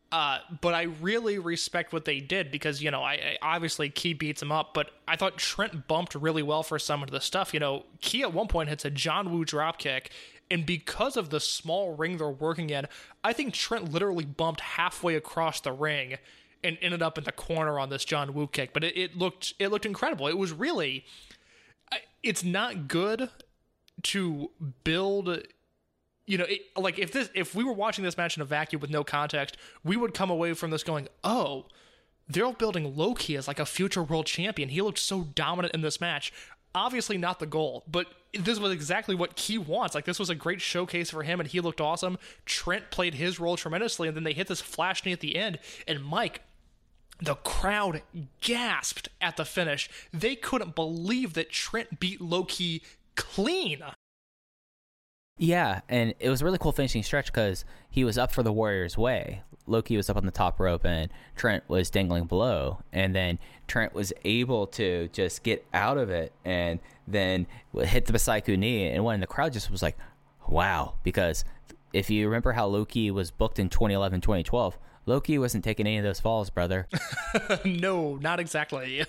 E: Uh, but I really respect what they did because, you know, I, I obviously Key beats him up, but I thought Trent bumped really well for some of the stuff. You know, Key at one point hits a John Woo dropkick, and because of the small ring they're working in, I think Trent literally bumped halfway across the ring and ended up in the corner on this John Woo kick. But it, it looked it looked incredible. It was really, it's not good to build. You know, it, like if this, if we were watching this match in a vacuum with no context, we would come away from this going, "Oh, they're building Low-Ki as like a future world champion. He looked so dominant in this match." Obviously, not the goal, but this was exactly what Key wants. Like this was a great showcase for him, and he looked awesome. Trent played his role tremendously, and then they hit this flash knee at the end. And Mike, the crowd gasped at the finish. They couldn't believe that Trent beat Low-Ki clean.
D: Yeah, and it was a really cool finishing stretch because he was up for the Warrior's Way. Low-Ki was up on the top rope and Trent was dangling below. And then Trent was able to just get out of it and then hit the Basaiku knee. And when the crowd just was like, wow. Because if you remember how Low-Ki was booked in twenty eleven, twenty twelve, Low-Ki wasn't taking any of those falls, brother.
E: No, not exactly.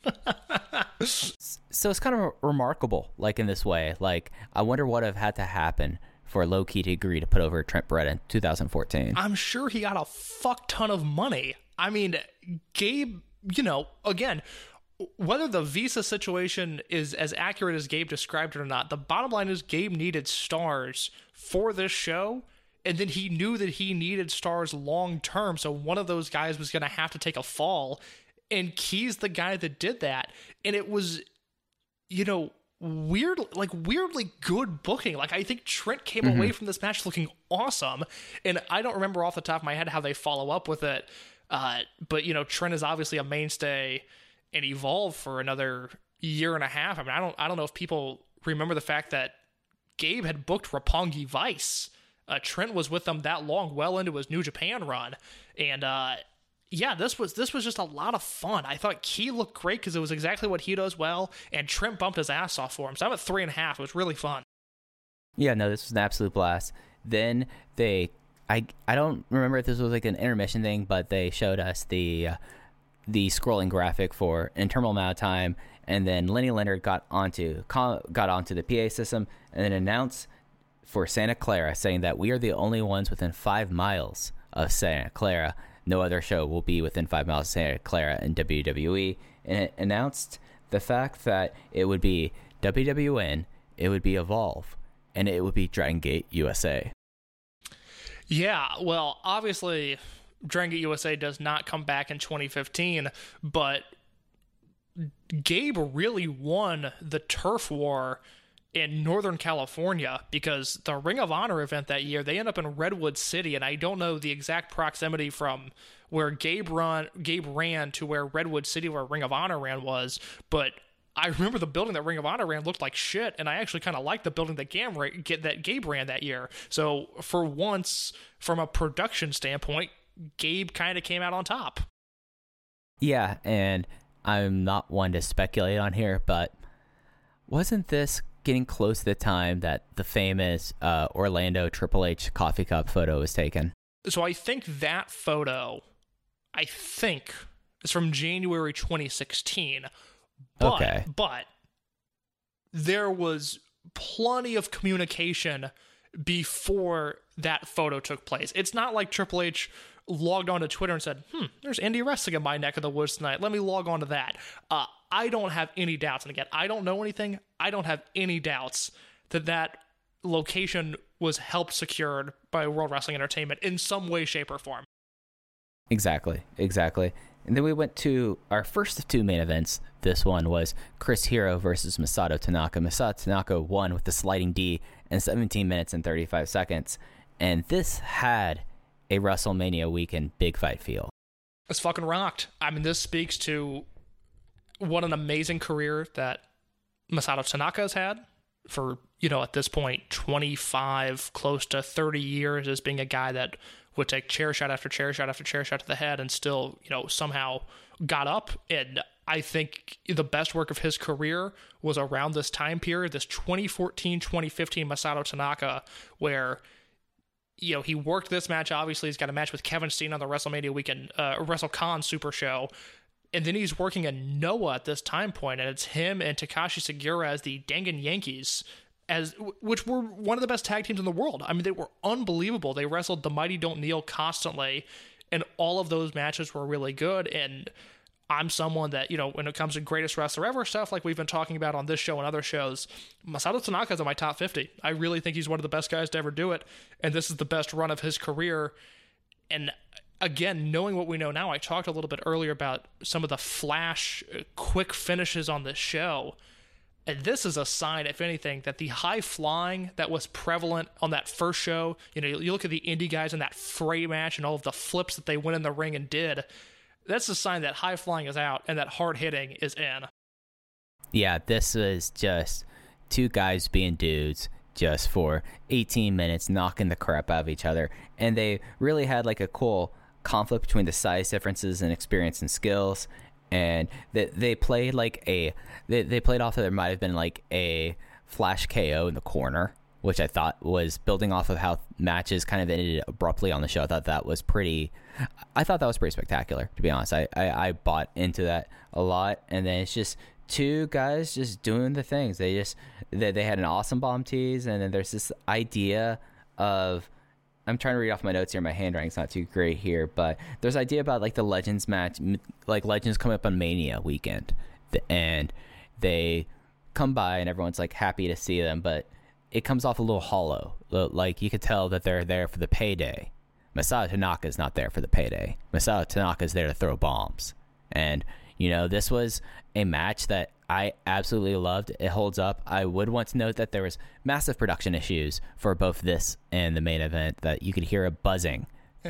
D: So it's kind of remarkable, like in this way. Like, I wonder what have had to happen for Low-Ki to agree to put over Trent Beretta in two thousand fourteen.
E: I'm sure he got a fuck ton of money. I mean, Gabe, you know, again, whether the visa situation is as accurate as Gabe described it or not, the bottom line is Gabe needed stars for this show, and then he knew that he needed stars long term, so one of those guys was going to have to take a fall. And Key's the guy that did that. And it was, you know, weird, like weirdly good booking. Like I think Trent came mm-hmm. away from this match looking awesome. And I don't remember off the top of my head how they follow up with it. Uh, but, you know, Trent is obviously a mainstay and Evolve for another year and a half. I mean, I don't, I don't know if people remember the fact that Gabe had booked Roppongi Vice. Uh, Trent was with them that long, well into his New Japan run. And, uh, Yeah, this was this was just a lot of fun. I thought Key looked great because it was exactly what he does well, and Trent bumped his ass off for him. So I'm at three and a half. It was really fun.
D: Yeah, no, this was an absolute blast. Then they, I I don't remember if this was like an intermission thing, but they showed us the uh, the scrolling graphic for an interminable amount of time, and then Lenny Leonard got onto got onto the P A system and then announced for Santa Clara, saying that we are the only ones within five miles of Santa Clara. No other show will be within five miles of Santa Clara in W W E. And it announced the fact that it would be W W N, it would be Evolve, and it would be Dragon Gate U S A.
E: Yeah, well, obviously, Dragon Gate U S A does not come back in twenty fifteen, but Gabe really won the turf war in Northern California because the Ring of Honor event that year, they end up in Redwood City, and I don't know the exact proximity from where Gabe run Gabe ran to where Redwood City, where Ring of Honor ran, was, but I remember the building that Ring of Honor ran looked like shit, and I actually kind of liked the building that Gabe, that Gabe ran that year. So for once, from a production standpoint, Gabe kind of came out on top.
D: Yeah, and I'm not one to speculate on here, but wasn't this getting close to the time that the famous uh, Orlando Triple H coffee cup photo was taken?
E: So I think that photo, I think, is from January twenty sixteen. But,
D: okay.
E: But there was plenty of communication before that photo took place. It's not like Triple H logged onto Twitter and said, hmm, there's indie wrestling in my neck of the woods tonight. Let me log on to that. Uh, I don't have any doubts. And again, I don't know anything. I don't have any doubts that that location was helped secured by World Wrestling Entertainment in some way, shape, or form.
D: Exactly, exactly. And then we went to our first of two main events. This one was Chris Hero versus Masato Tanaka. Masato Tanaka won with the sliding D in seventeen minutes and thirty-five seconds. And this had a WrestleMania weekend big fight feel.
E: It's fucking rocked. I mean, this speaks to what an amazing career that Masato Tanaka has had for, you know, at this point, twenty-five, close to thirty years as being a guy that would take chair shot after chair shot after chair shot to the head and still, you know, somehow got up. And I think the best work of his career was around this time period, this twenty fourteen, twenty fifteen Masato Tanaka, where you know, he worked this match. Obviously, he's got a match with Kevin Steen on the WrestleMania weekend, uh, WrestleCon Super Show. And then he's working a Noah at this time point, and it's him and Takashi Sugiura as the Dangan Yankees, as which were one of the best tag teams in the world. I mean, they were unbelievable. They wrestled the Mighty Don't Kneel constantly, and all of those matches were really good. And I'm someone that, you know, when it comes to greatest wrestler ever stuff like we've been talking about on this show and other shows, Masato Tanaka's in my top fifty. I really think he's one of the best guys to ever do it, and this is the best run of his career. And again, knowing what we know now, I talked a little bit earlier about some of the flash, quick finishes on this show. And this is a sign, if anything, that the high flying that was prevalent on that first show, you know, you look at the indie guys in that fray match and all of the flips that they went in the ring and did, that's a sign that high flying is out and that hard hitting is in.
D: Yeah, this was just two guys being dudes just for eighteen minutes, knocking the crap out of each other. And they really had like a cool conflict between the size differences and experience and skills. And they, they played like a, they, they played off of there might have been like a flash K O in the corner, which I thought was building off of how matches kind of ended abruptly on the show. I thought that was pretty, I thought that was pretty spectacular, to be honest. I, I, I bought into that a lot. And then it's just two guys just doing the things. They just, they, they had an awesome bomb tease. And then there's this idea of, I'm trying to read off my notes here. My handwriting's not too great here, but there's idea about like the Legends match, like Legends coming up on Mania weekend, and they come by and everyone's like happy to see them, but it comes off a little hollow. Like you could tell that they're there for the payday. Masato Tanaka's not there for the payday. Masato Tanaka's there to throw bombs. And, you know, this was a match that I absolutely loved. It holds up. I would want to note that there was massive production issues for both this and the main event, that you could hear a buzzing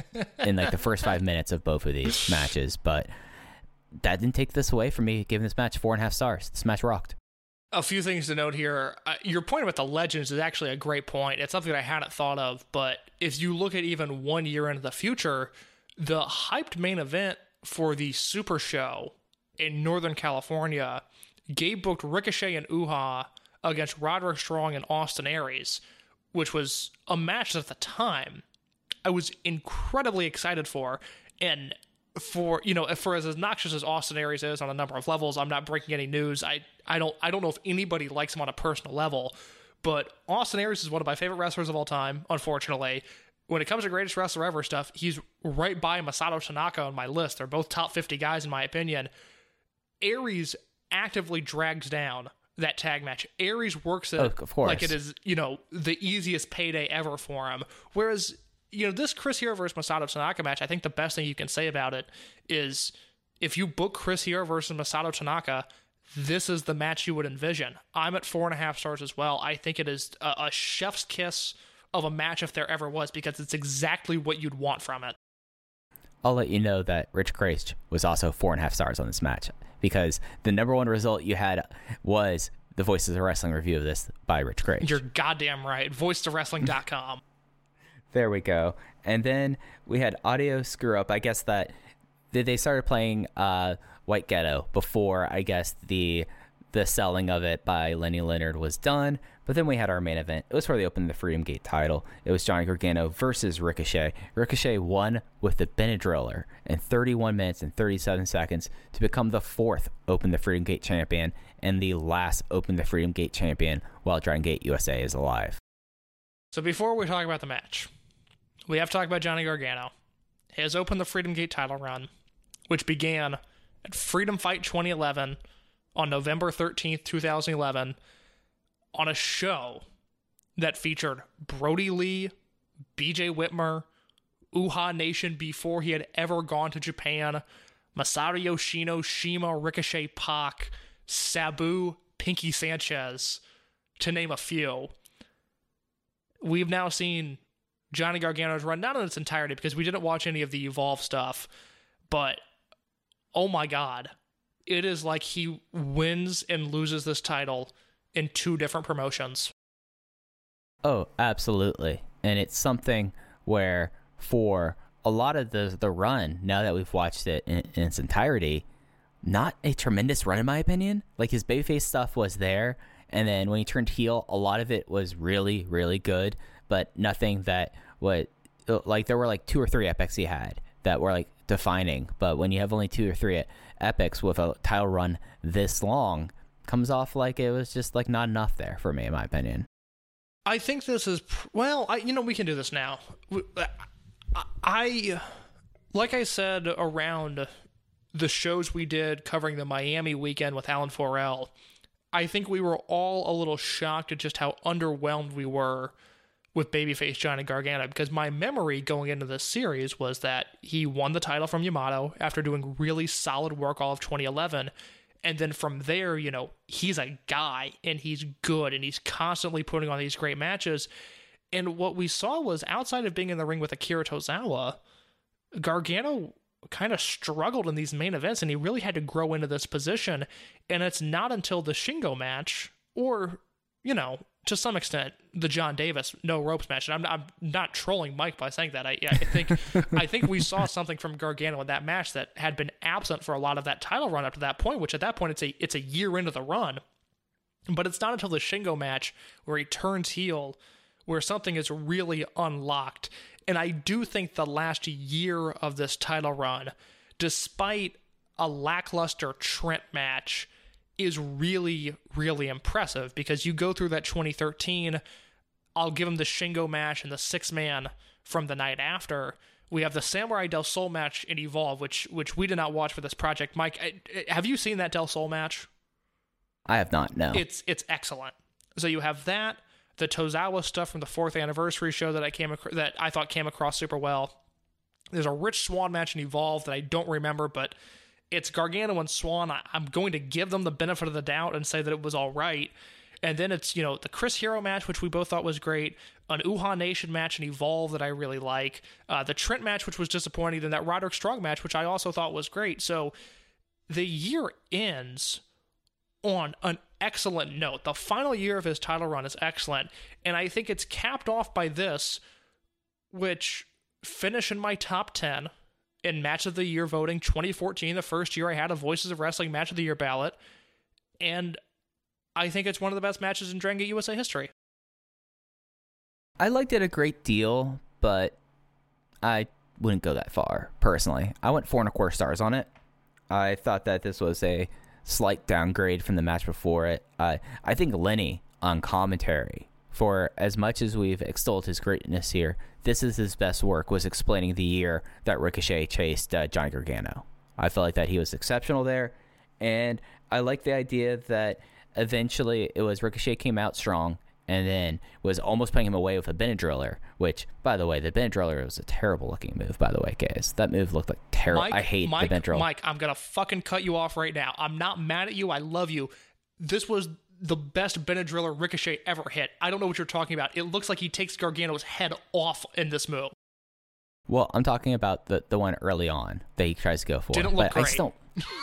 D: in like the first five minutes of both of these matches. But that didn't take this away from me giving this match four and a half stars. This match rocked.
E: A few things to note here. Uh, your point about the Legends is actually a great point. It's something that I hadn't thought of, but if you look at even one year into the future, the hyped main event for the Super Show in Northern California, Gabe booked Ricochet and Uhaa against Roderick Strong and Austin Aries, which was a match that at the time I was incredibly excited for. And for, you know, for as obnoxious as Austin Aries is on a number of levels, I'm not breaking any news. I, I don't I don't know if anybody likes him on a personal level, but Austin Aries is one of my favorite wrestlers of all time, unfortunately. When it comes to greatest wrestler ever stuff, he's right by Masato Tanaka on my list. They're both top fifty guys in my opinion. Aries actively drags down that tag match. Aries works it
D: of course.
E: Like it is, you know, the easiest payday ever for him. Whereas, you know, this Chris Hero versus Masato Tanaka match, I think the best thing you can say about it is if you book Chris Hero versus Masato Tanaka, this is the match you would envision. I'm at four and a half stars as well. I think it is a, a chef's kiss of a match if there ever was, because it's exactly what you'd want from it.
D: I'll let you know that Rich Krace was also four and a half stars on this match, because the number one result you had was the Voices of Wrestling review of this by Rich Krace.
E: You're goddamn right. voice of wrestling dot com.
D: There we go. And then we had Audio Screw Up. I guess that they started playing uh, White Ghetto before, I guess, the the selling of it by Lenny Leonard was done. But then we had our main event. It was where they opened the Freedom Gate title. It was Johnny Gargano versus Ricochet. Ricochet won with the Benadryller in thirty-one minutes and thirty-seven seconds to become the fourth Open the Freedom Gate champion and the last Open the Freedom Gate champion while Dragon Gate U S A is alive.
E: So before we talk about the match, we have to talk about Johnny Gargano. His Open the Freedom Gate title run, which began at Freedom Fight twenty eleven on November thirteenth, twenty eleven, on a show that featured Brody Lee, B J Whitmer, Uhaa Nation before he had ever gone to Japan, Masato Yoshino, Shima, Ricochet, Pac, Sabu, Pinky Sanchez, to name a few. We've now seen Johnny Gargano's run, not in its entirety, because we didn't watch any of the Evolve stuff, but oh my god, it is like he wins and loses this title in two different promotions.
D: Oh, absolutely. And it's something where for a lot of the the run, now that we've watched it in, in its entirety, not a tremendous run in my opinion. Like his babyface stuff was there, and then when he turned heel, a lot of it was really, really good. but nothing that would, like, there were like two or three epics he had that were like defining. But when you have only two or three epics with a title run this long, comes off like it was just like not enough there for me, in my opinion.
E: I think this is, well, I, you know, we can do this now. I, like I said, around the shows we did covering the Miami weekend with Alan Forel, I think we were all a little shocked at just how underwhelmed we were with babyface Johnny Gargano, because my memory going into this series was that he won the title from Yamato after doing really solid work all of twenty eleven, and then from there, you know, he's a guy, and he's good, and he's constantly putting on these great matches. And what we saw was, outside of being in the ring with Akira Tozawa, Gargano kind of struggled in these main events, and he really had to grow into this position. And it's not until the Shingo match, or, you know, to some extent, the John Davis no ropes match. And I'm, I'm not trolling Mike by saying that. I, I think I think we saw something from Gargano in that match that had been absent for a lot of that title run up to that point, which at that point it's a it's a year into the run. But it's not until the Shingo match where he turns heel where something is really unlocked. And I do think the last year of this title run, despite a lackluster Trent match, is really, really impressive, because you go through that twenty thirteen, I'll give him the Shingo match and the six-man from the night after. We have the Samurai Del Sol match in Evolve, which which we did not watch for this project. Mike, have you seen that Del Sol match?
D: I have not, no.
E: It's it's excellent. So you have that, the Tozawa stuff from the fourth anniversary show that I came ac- that I thought came across super well. There's a Rich Swann match in Evolve that I don't remember, but it's Gargano and Swann. I, I'm going to give them the benefit of the doubt and say that it was all right. And then it's, you know, the Chris Hero match, which we both thought was great, an Uhaa Nation match in Evolve that I really like, uh, the Trent match, which was disappointing, then that Roderick Strong match, which I also thought was great. So the year ends on an excellent note. The final year of his title run is excellent, and I think it's capped off by this, which finished in my top ten in Match of the Year voting, twenty fourteen, the first year I had a Voices of Wrestling Match of the Year ballot, and I think it's one of the best matches in Dragon Gate U S A history.
D: I liked it a great deal, but I wouldn't go that far, personally. I went four and a quarter stars on it. I thought that this was a slight downgrade from the match before it. Uh, I think Lenny on commentary, for as much as we've extolled his greatness here, this is his best work, was explaining the year that Ricochet chased uh, Johnny Gargano. I felt like that he was exceptional there, and I like the idea that eventually it was Ricochet came out strong and then was almost putting him away with a Benadryller, which, by the way, the Benadryller was a terrible looking move, by the way, guys. That move looked like terrible. I hate
E: Mike,
D: the Benadryller.
E: Mike, I'm going to fucking cut you off right now. I'm not mad at you. I love you. This was the best Benadryller Ricochet ever hit. I don't know what you're talking about. It looks like he takes Gargano's head off in this move.
D: Well, I'm talking about the, the one early on that he tries to go for.
E: Didn't look
D: but
E: great.
D: I, just don't,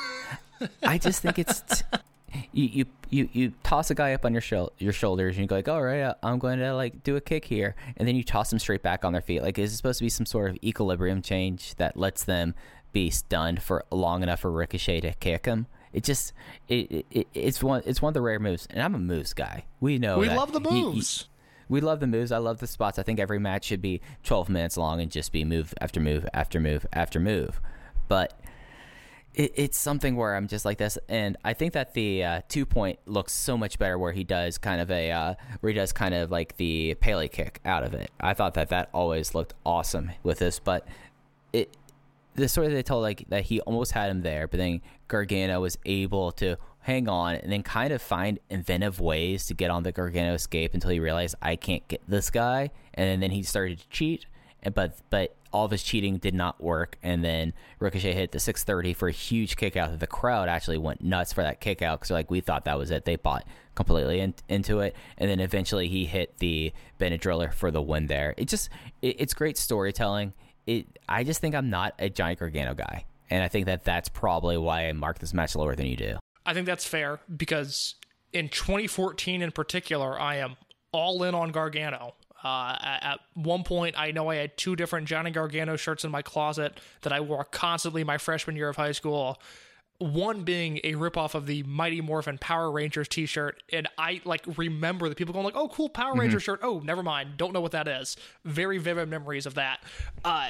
D: I just think it's... T- You, you you you toss a guy up on your shou- your shoulders and you go like, all right, I'm going to like do a kick here, and then you toss them straight back on their feet. Like, is it supposed to be some sort of equilibrium change that lets them be stunned for long enough for Ricochet to kick him? It just it, it it's one it's one of the rare moves, and I'm a moves guy. We know
E: we
D: that.
E: love the moves.
D: You, you, we love the moves. I love the spots. I think every match should be twelve minutes long and just be move after move after move after move. But It, it's something where I'm just like this, and I think that the uh, two point looks so much better where he does kind of a uh, where he does kind of like the Pele kick out of it. I thought that that always looked awesome with this, but it the story they told like that he almost had him there, but then Gargano was able to hang on and then kind of find inventive ways to get on the Gargano escape until he realized I can't get this guy, and then he started to cheat, and but but. all of his cheating did not work, and then Ricochet hit the six thirty for a huge kick out that the crowd actually went nuts for that kick out, because like we thought that was it. They bought completely in, into it, and then eventually he hit the Benadryller for the win there. It just it, it's great storytelling. It I just think I'm not a Johnny Gargano guy, and I think that that's probably why I mark this match lower than you do.
E: I think that's fair, because in twenty fourteen in particular, I am all in on Gargano. Uh, at one point, I know I had two different Johnny Gargano shirts in my closet that I wore constantly my freshman year of high school. one being a ripoff of the Mighty Morphin Power Rangers t-shirt, and I like remember the people going like, oh, cool Power Ranger mm-hmm. shirt. Oh, never mind. Don't know what that is. Very vivid memories of that. Uh,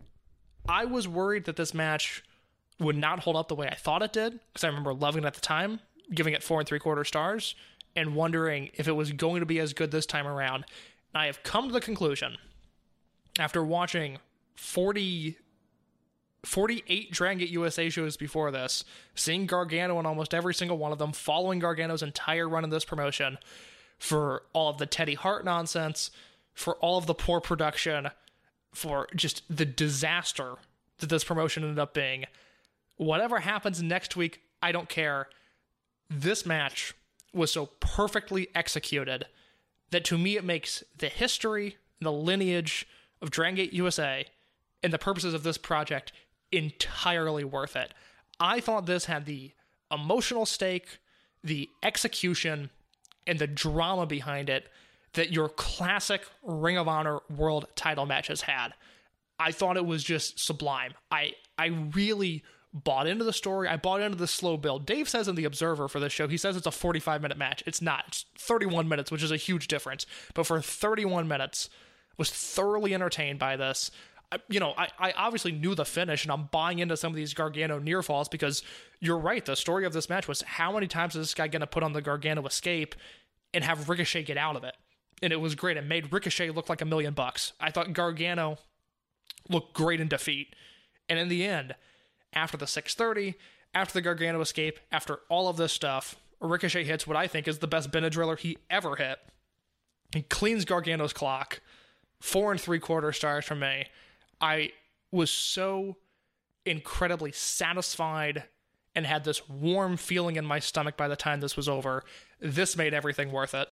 E: I was worried that this match would not hold up the way I thought it did, because I remember loving it at the time, giving it four and three quarter stars, and wondering if it was going to be as good this time around. And I have come to the conclusion, after watching forty, forty-eight Dragon Gate U S A shows before this, seeing Gargano in almost every single one of them, following Gargano's entire run in this promotion, for all of the Teddy Hart nonsense, for all of the poor production, for just the disaster that this promotion ended up being. Whatever happens next week, I don't care. This match was so perfectly executed that to me it makes the history, the lineage of Dragon Gate U S A, and the purposes of this project entirely worth it. I thought this had the emotional stake, the execution, and the drama behind it that your classic Ring of Honor World title matches had. I thought it was just sublime. I I really bought into the story. I bought into the slow build. Dave says in The Observer for this show, he says it's a forty-five minute match. It's not. It's thirty-one minutes, which is a huge difference. But for thirty-one minutes, was thoroughly entertained by this. I, you know, I, I obviously knew the finish, and I'm buying into some of these Gargano near falls, because you're right. The story of this match was, how many times is this guy going to put on the Gargano escape and have Ricochet get out of it? And it was great. It made Ricochet look like a million bucks. I thought Gargano looked great in defeat. And in the end, after the six thirty, after the Gargano escape, after all of this stuff, Ricochet hits what I think is the best Benadryller he ever hit. He cleans Gargano's clock. Four and three quarter stars from me. I was so incredibly satisfied and had this warm feeling in my stomach by the time this was over. This made everything worth it.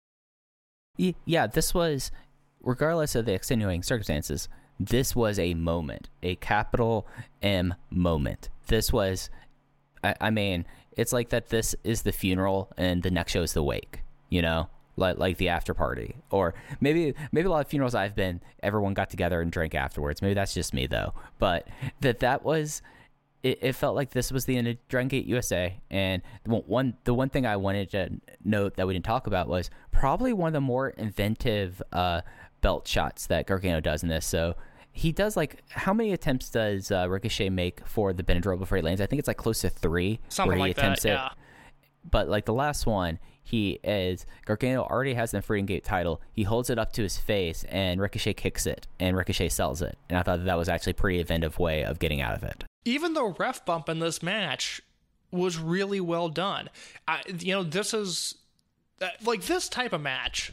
D: Yeah, this was, regardless of the extenuating circumstances, this was a moment, a capital M moment. This was, I, I mean, it's like that this is the funeral and the next show is the wake, you know? Like like the after party. Or maybe maybe a lot of funerals I've been, everyone got together and drank afterwards. Maybe that's just me, though. But that that was, it, it felt like this was the end of Dragon Gate U S A. And the one, the one thing I wanted to note that we didn't talk about was probably one of the more inventive uh, belt shots that Gargano does in this. So he does, like, how many attempts does uh, Ricochet make for the Benadryl before he lands? I think it's like close to three.
E: Something
D: where he
E: like
D: attempts
E: that,
D: it.
E: yeah.
D: But like the last one, he is Gargano already has the Freedom Gate title. He holds it up to his face, and Ricochet kicks it, and Ricochet sells it. And I thought that, that was actually a pretty inventive way of getting out of it.
E: Even the ref bump in this match was really well done. I, you know, this is uh, like this type of match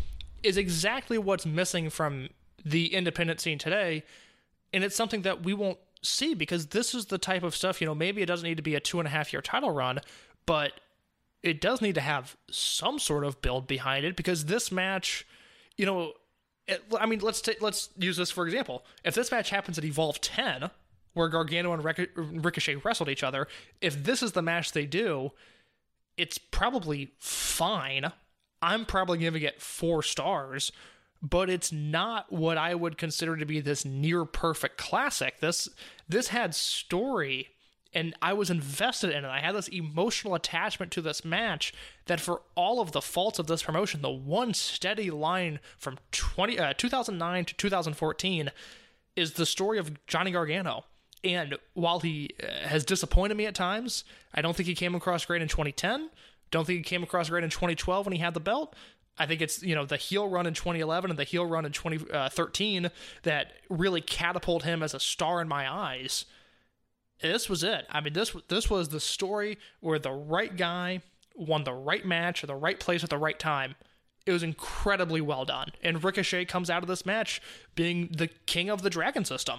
E: is exactly what's missing from the independent scene today, and it's something that we won't see, because this is the type of stuff. You know, maybe it doesn't need to be a two and a half year title run, but it does need to have some sort of build behind it, because this match, you know, it, I mean, let's t- let's use this for example. If this match happens at Evolve ten, where Gargano and Ric- Ricochet wrestled each other, if this is the match they do, it's probably fine. I'm probably giving it four stars, but it's not what I would consider to be this near perfect classic. This this had story, and I was invested in it. I had this emotional attachment to this match that, for all of the faults of this promotion, the one steady line from twenty, uh, two thousand nine to two thousand fourteen is the story of Johnny Gargano. And while he uh, has disappointed me at times, I don't think he came across great in twenty ten. Don't think he came across great in twenty twelve when he had the belt. I think it's, you know, the heel run in twenty eleven and the heel run in twenty thirteen that really catapult him as a star in my eyes. This was it. I mean, this this was the story where the right guy won the right match at the right place at the right time. It was incredibly well done. And Ricochet comes out of this match being the king of the Dragon system.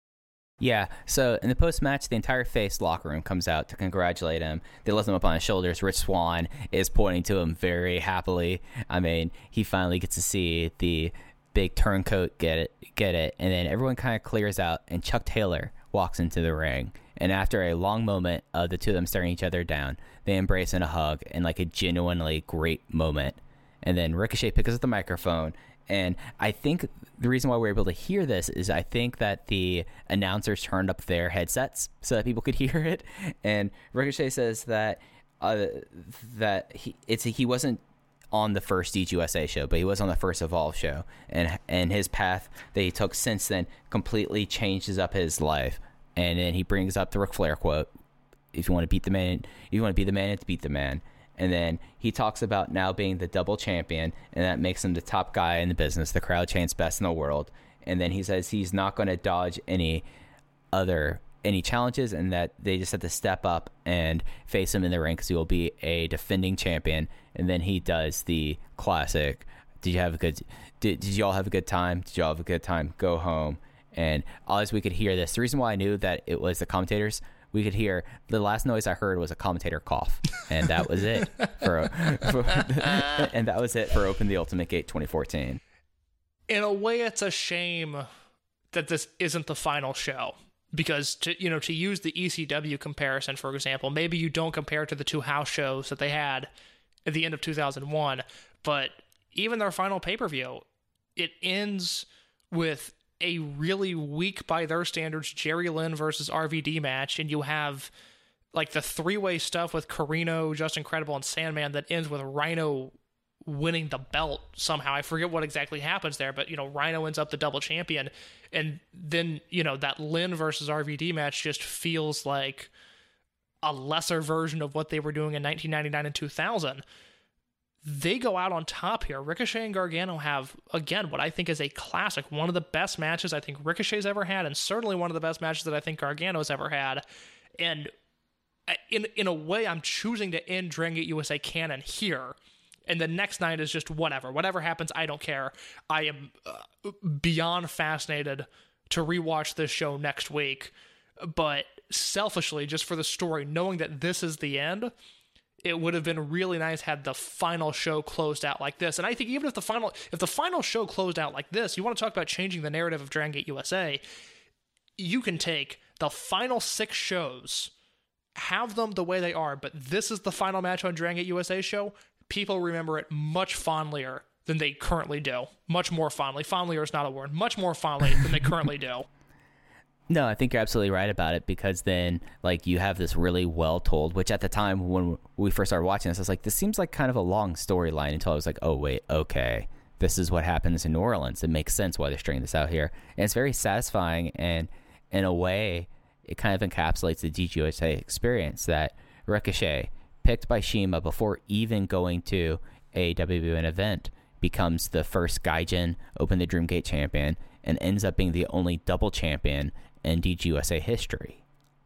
D: Yeah, so in the post-match, the entire Face locker room comes out to congratulate him. They lift him up on his shoulders. Rich Swann is pointing to him very happily. I mean, he finally gets to see the big turncoat get it, get it, and then everyone kind of clears out, and Chuck Taylor walks into the ring. And after a long moment of the two of them staring each other down, they embrace in a hug, and like a genuinely great moment. And then Ricochet picks up the microphone And I think the reason why we're able to hear this is I think that the announcers turned up their headsets so that people could hear it. And Ricochet says that uh, that he it's he wasn't on the first D G U S A show, but he was on the first Evolve show, and and his path that he took since then completely changes up his life. And then he brings up the Ric Flair quote: "If you want to beat the man, if you want to be the man, it's beat the man." And then he talks about now being the double champion, and that makes him the top guy in the business. The crowd chants best in the world. And then he says he's not going to dodge any other any challenges, and that they just have to step up and face him in the ring because he will be a defending champion. And then he does the classic: "Did you have a good? Did, did you all have a good time? Did you all have a good time? Go home." And as we could hear this, the reason why I knew that it was the commentators, we could hear the last noise I heard was a commentator cough, and that was it for, for and that was it for Open the Ultimate Gate twenty fourteen.
E: In a way, it's a shame that this isn't the final show, because to you know to use the E C W comparison, for example, maybe you don't compare it to the two house shows that they had at the end of two thousand one, but even their final pay-per-view, it ends with a really weak, by their standards, Jerry Lynn versus R V D match, and you have like the three-way stuff with Carino, Justin Credible, and Sandman that ends with Rhino winning the belt somehow. I forget what exactly happens there, but you know, Rhino ends up the double champion, and then you know that Lynn versus R V D match just feels like a lesser version of what they were doing in nineteen ninety-nine and two thousand. They go out on top here. Ricochet and Gargano have, again, what I think is a classic, one of the best matches I think Ricochet's ever had, and certainly one of the best matches that I think Gargano's ever had. And in in a way, I'm choosing to end Dragon Gate U S A canon here. And the next night is just whatever. Whatever happens, I don't care. I am uh, beyond fascinated to rewatch this show next week. But selfishly, just for the story, knowing that this is the end, it would have been really nice had the final show closed out like this. And I think even if the final if the final show closed out like this, you want to talk about changing the narrative of Dragon Gate U S A, you can take the final six shows, have them the way they are, but this is the final match on Dragon Gate U S A show. People remember it much fondlier than they currently do. Much more fondly. Fondlier is not a word. Much more fondly than they currently do.
D: No, I think you're absolutely right about it, because then like you have this really well told, which at the time when we first started watching this, I was like, this seems like kind of a long storyline, until I was like, oh wait, okay, this is what happens in New Orleans. It makes sense why they're stringing this out here. And it's very satisfying, and in a way, it kind of encapsulates the D G U S A experience that Ricochet, picked by CIMA before even going to a W W E event, becomes the first Gaijin Open the Dream Gate champion, and ends up being the only double champion in D G U S A history.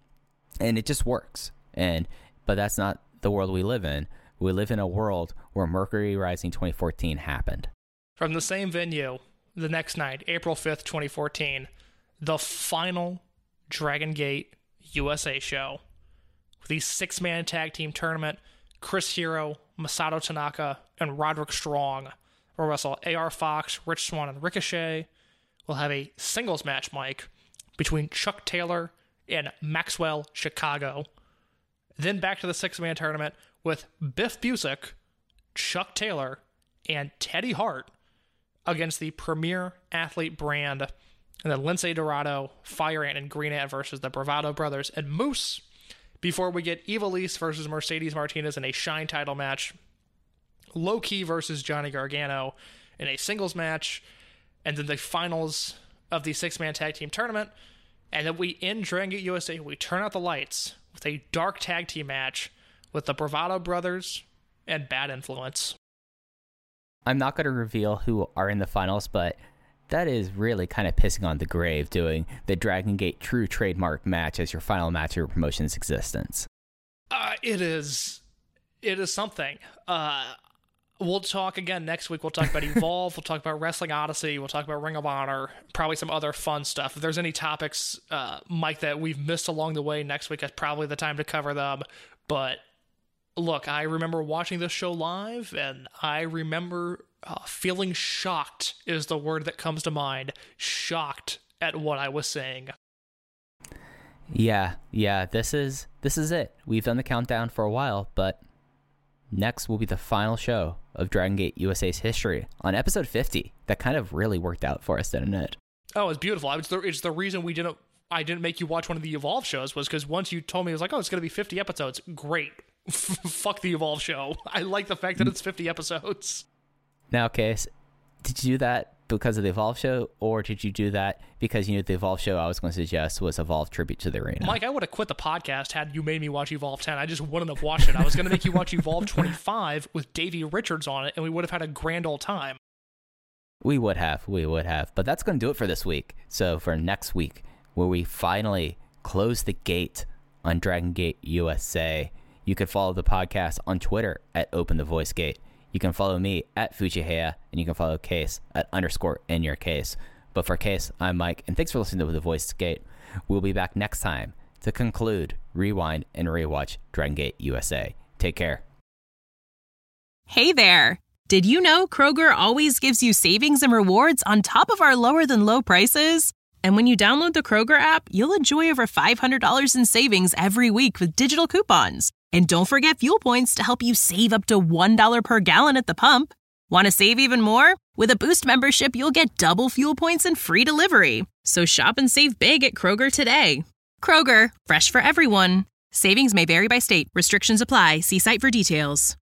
D: And it just works. And but that's not the world we live in. We live in a world where Mercury Rising twenty fourteen happened.
E: From the same venue, the next night, April fifth, twenty fourteen, the final Dragon Gate U S A show. With the six-man tag team tournament, Chris Hero, Masato Tanaka, and Roderick Strong will wrestle A R Fox, Rich Swann, and Ricochet. We'll have a singles match, Mike, between Chuck Taylor and Maxwell Chicago. Then back to the six-man tournament with Biff Busick, Chuck Taylor, and Teddy Hart against the Premier Athlete brand. And then Lince Dorado, Fire Ant, and Green Ant versus the Bravado Brothers and Moose. Before we get Ivelisse versus Mercedes Martinez in a Shine title match. Low Key versus Johnny Gargano in a singles match. And then the finals of the six-man tag team tournament. And then we end Dragon Gate U S A. We turn out the lights with a dark tag team match with the Bravado Brothers and Bad Influence.
D: I'm not going to reveal who are in the finals, but that is really kind of pissing on the grave, doing the Dragon Gate True trademark match as your final match of your promotion's existence.
E: Uh, it is, it is something. Uh, we'll talk again next week. We'll talk about Evolve. We'll talk about Wrestling Odyssey. We'll talk about Ring of Honor. Probably some other fun stuff. If there's any topics, uh, Mike, that we've missed along the way, next week is probably the time to cover them. But look, I remember watching this show live, and I remember uh, feeling shocked is the word that comes to mind. Shocked at what I was saying.
D: Yeah, yeah, this is this is it. We've done the countdown for a while, but next will be the final show of Dragon Gate U S A's history on episode fifty. That kind of really worked out for us, didn't it?
E: Oh, it's beautiful. It's the, it's the reason we didn't. I didn't make you watch one of the Evolve shows was because once you told me, it was like, oh, it's going to be fifty episodes. Great. Fuck the Evolve show. I like the fact that it's fifty episodes.
D: Now, Case, did you do that because of the Evolve show, or did you do that because you knew the Evolve show I was going to suggest was Evolve Tribute to the Arena?
E: Mike, I would have quit the podcast had you made me watch Evolve ten. I just wouldn't have watched it. I was going to make you watch Evolve twenty-five with Davey Richards on it, and we would have had a grand old time.
D: We would have. We would have. But that's going to do it for this week. So for next week, where we finally close the gate on Dragon Gate U S A, you can follow the podcast on Twitter at Open the Voice Gate. You can follow me at Fujiheya, and you can follow Case at underscore in your case. But for Case, I'm Mike, and thanks for listening to The Voice Gate. We'll be back next time to conclude, rewind, and rewatch Dragon Gate U S A. Take care.
A: Hey there! Did you know Kroger always gives you savings and rewards on top of our lower than low prices? And when you download the Kroger app, you'll enjoy over five hundred dollars in savings every week with digital coupons. And don't forget fuel points to help you save up to one dollar per gallon at the pump. Want to save even more? With a Boost membership, you'll get double fuel points and free delivery. So shop and save big at Kroger today. Kroger, fresh for everyone. Savings may vary by state. Restrictions apply. See site for details.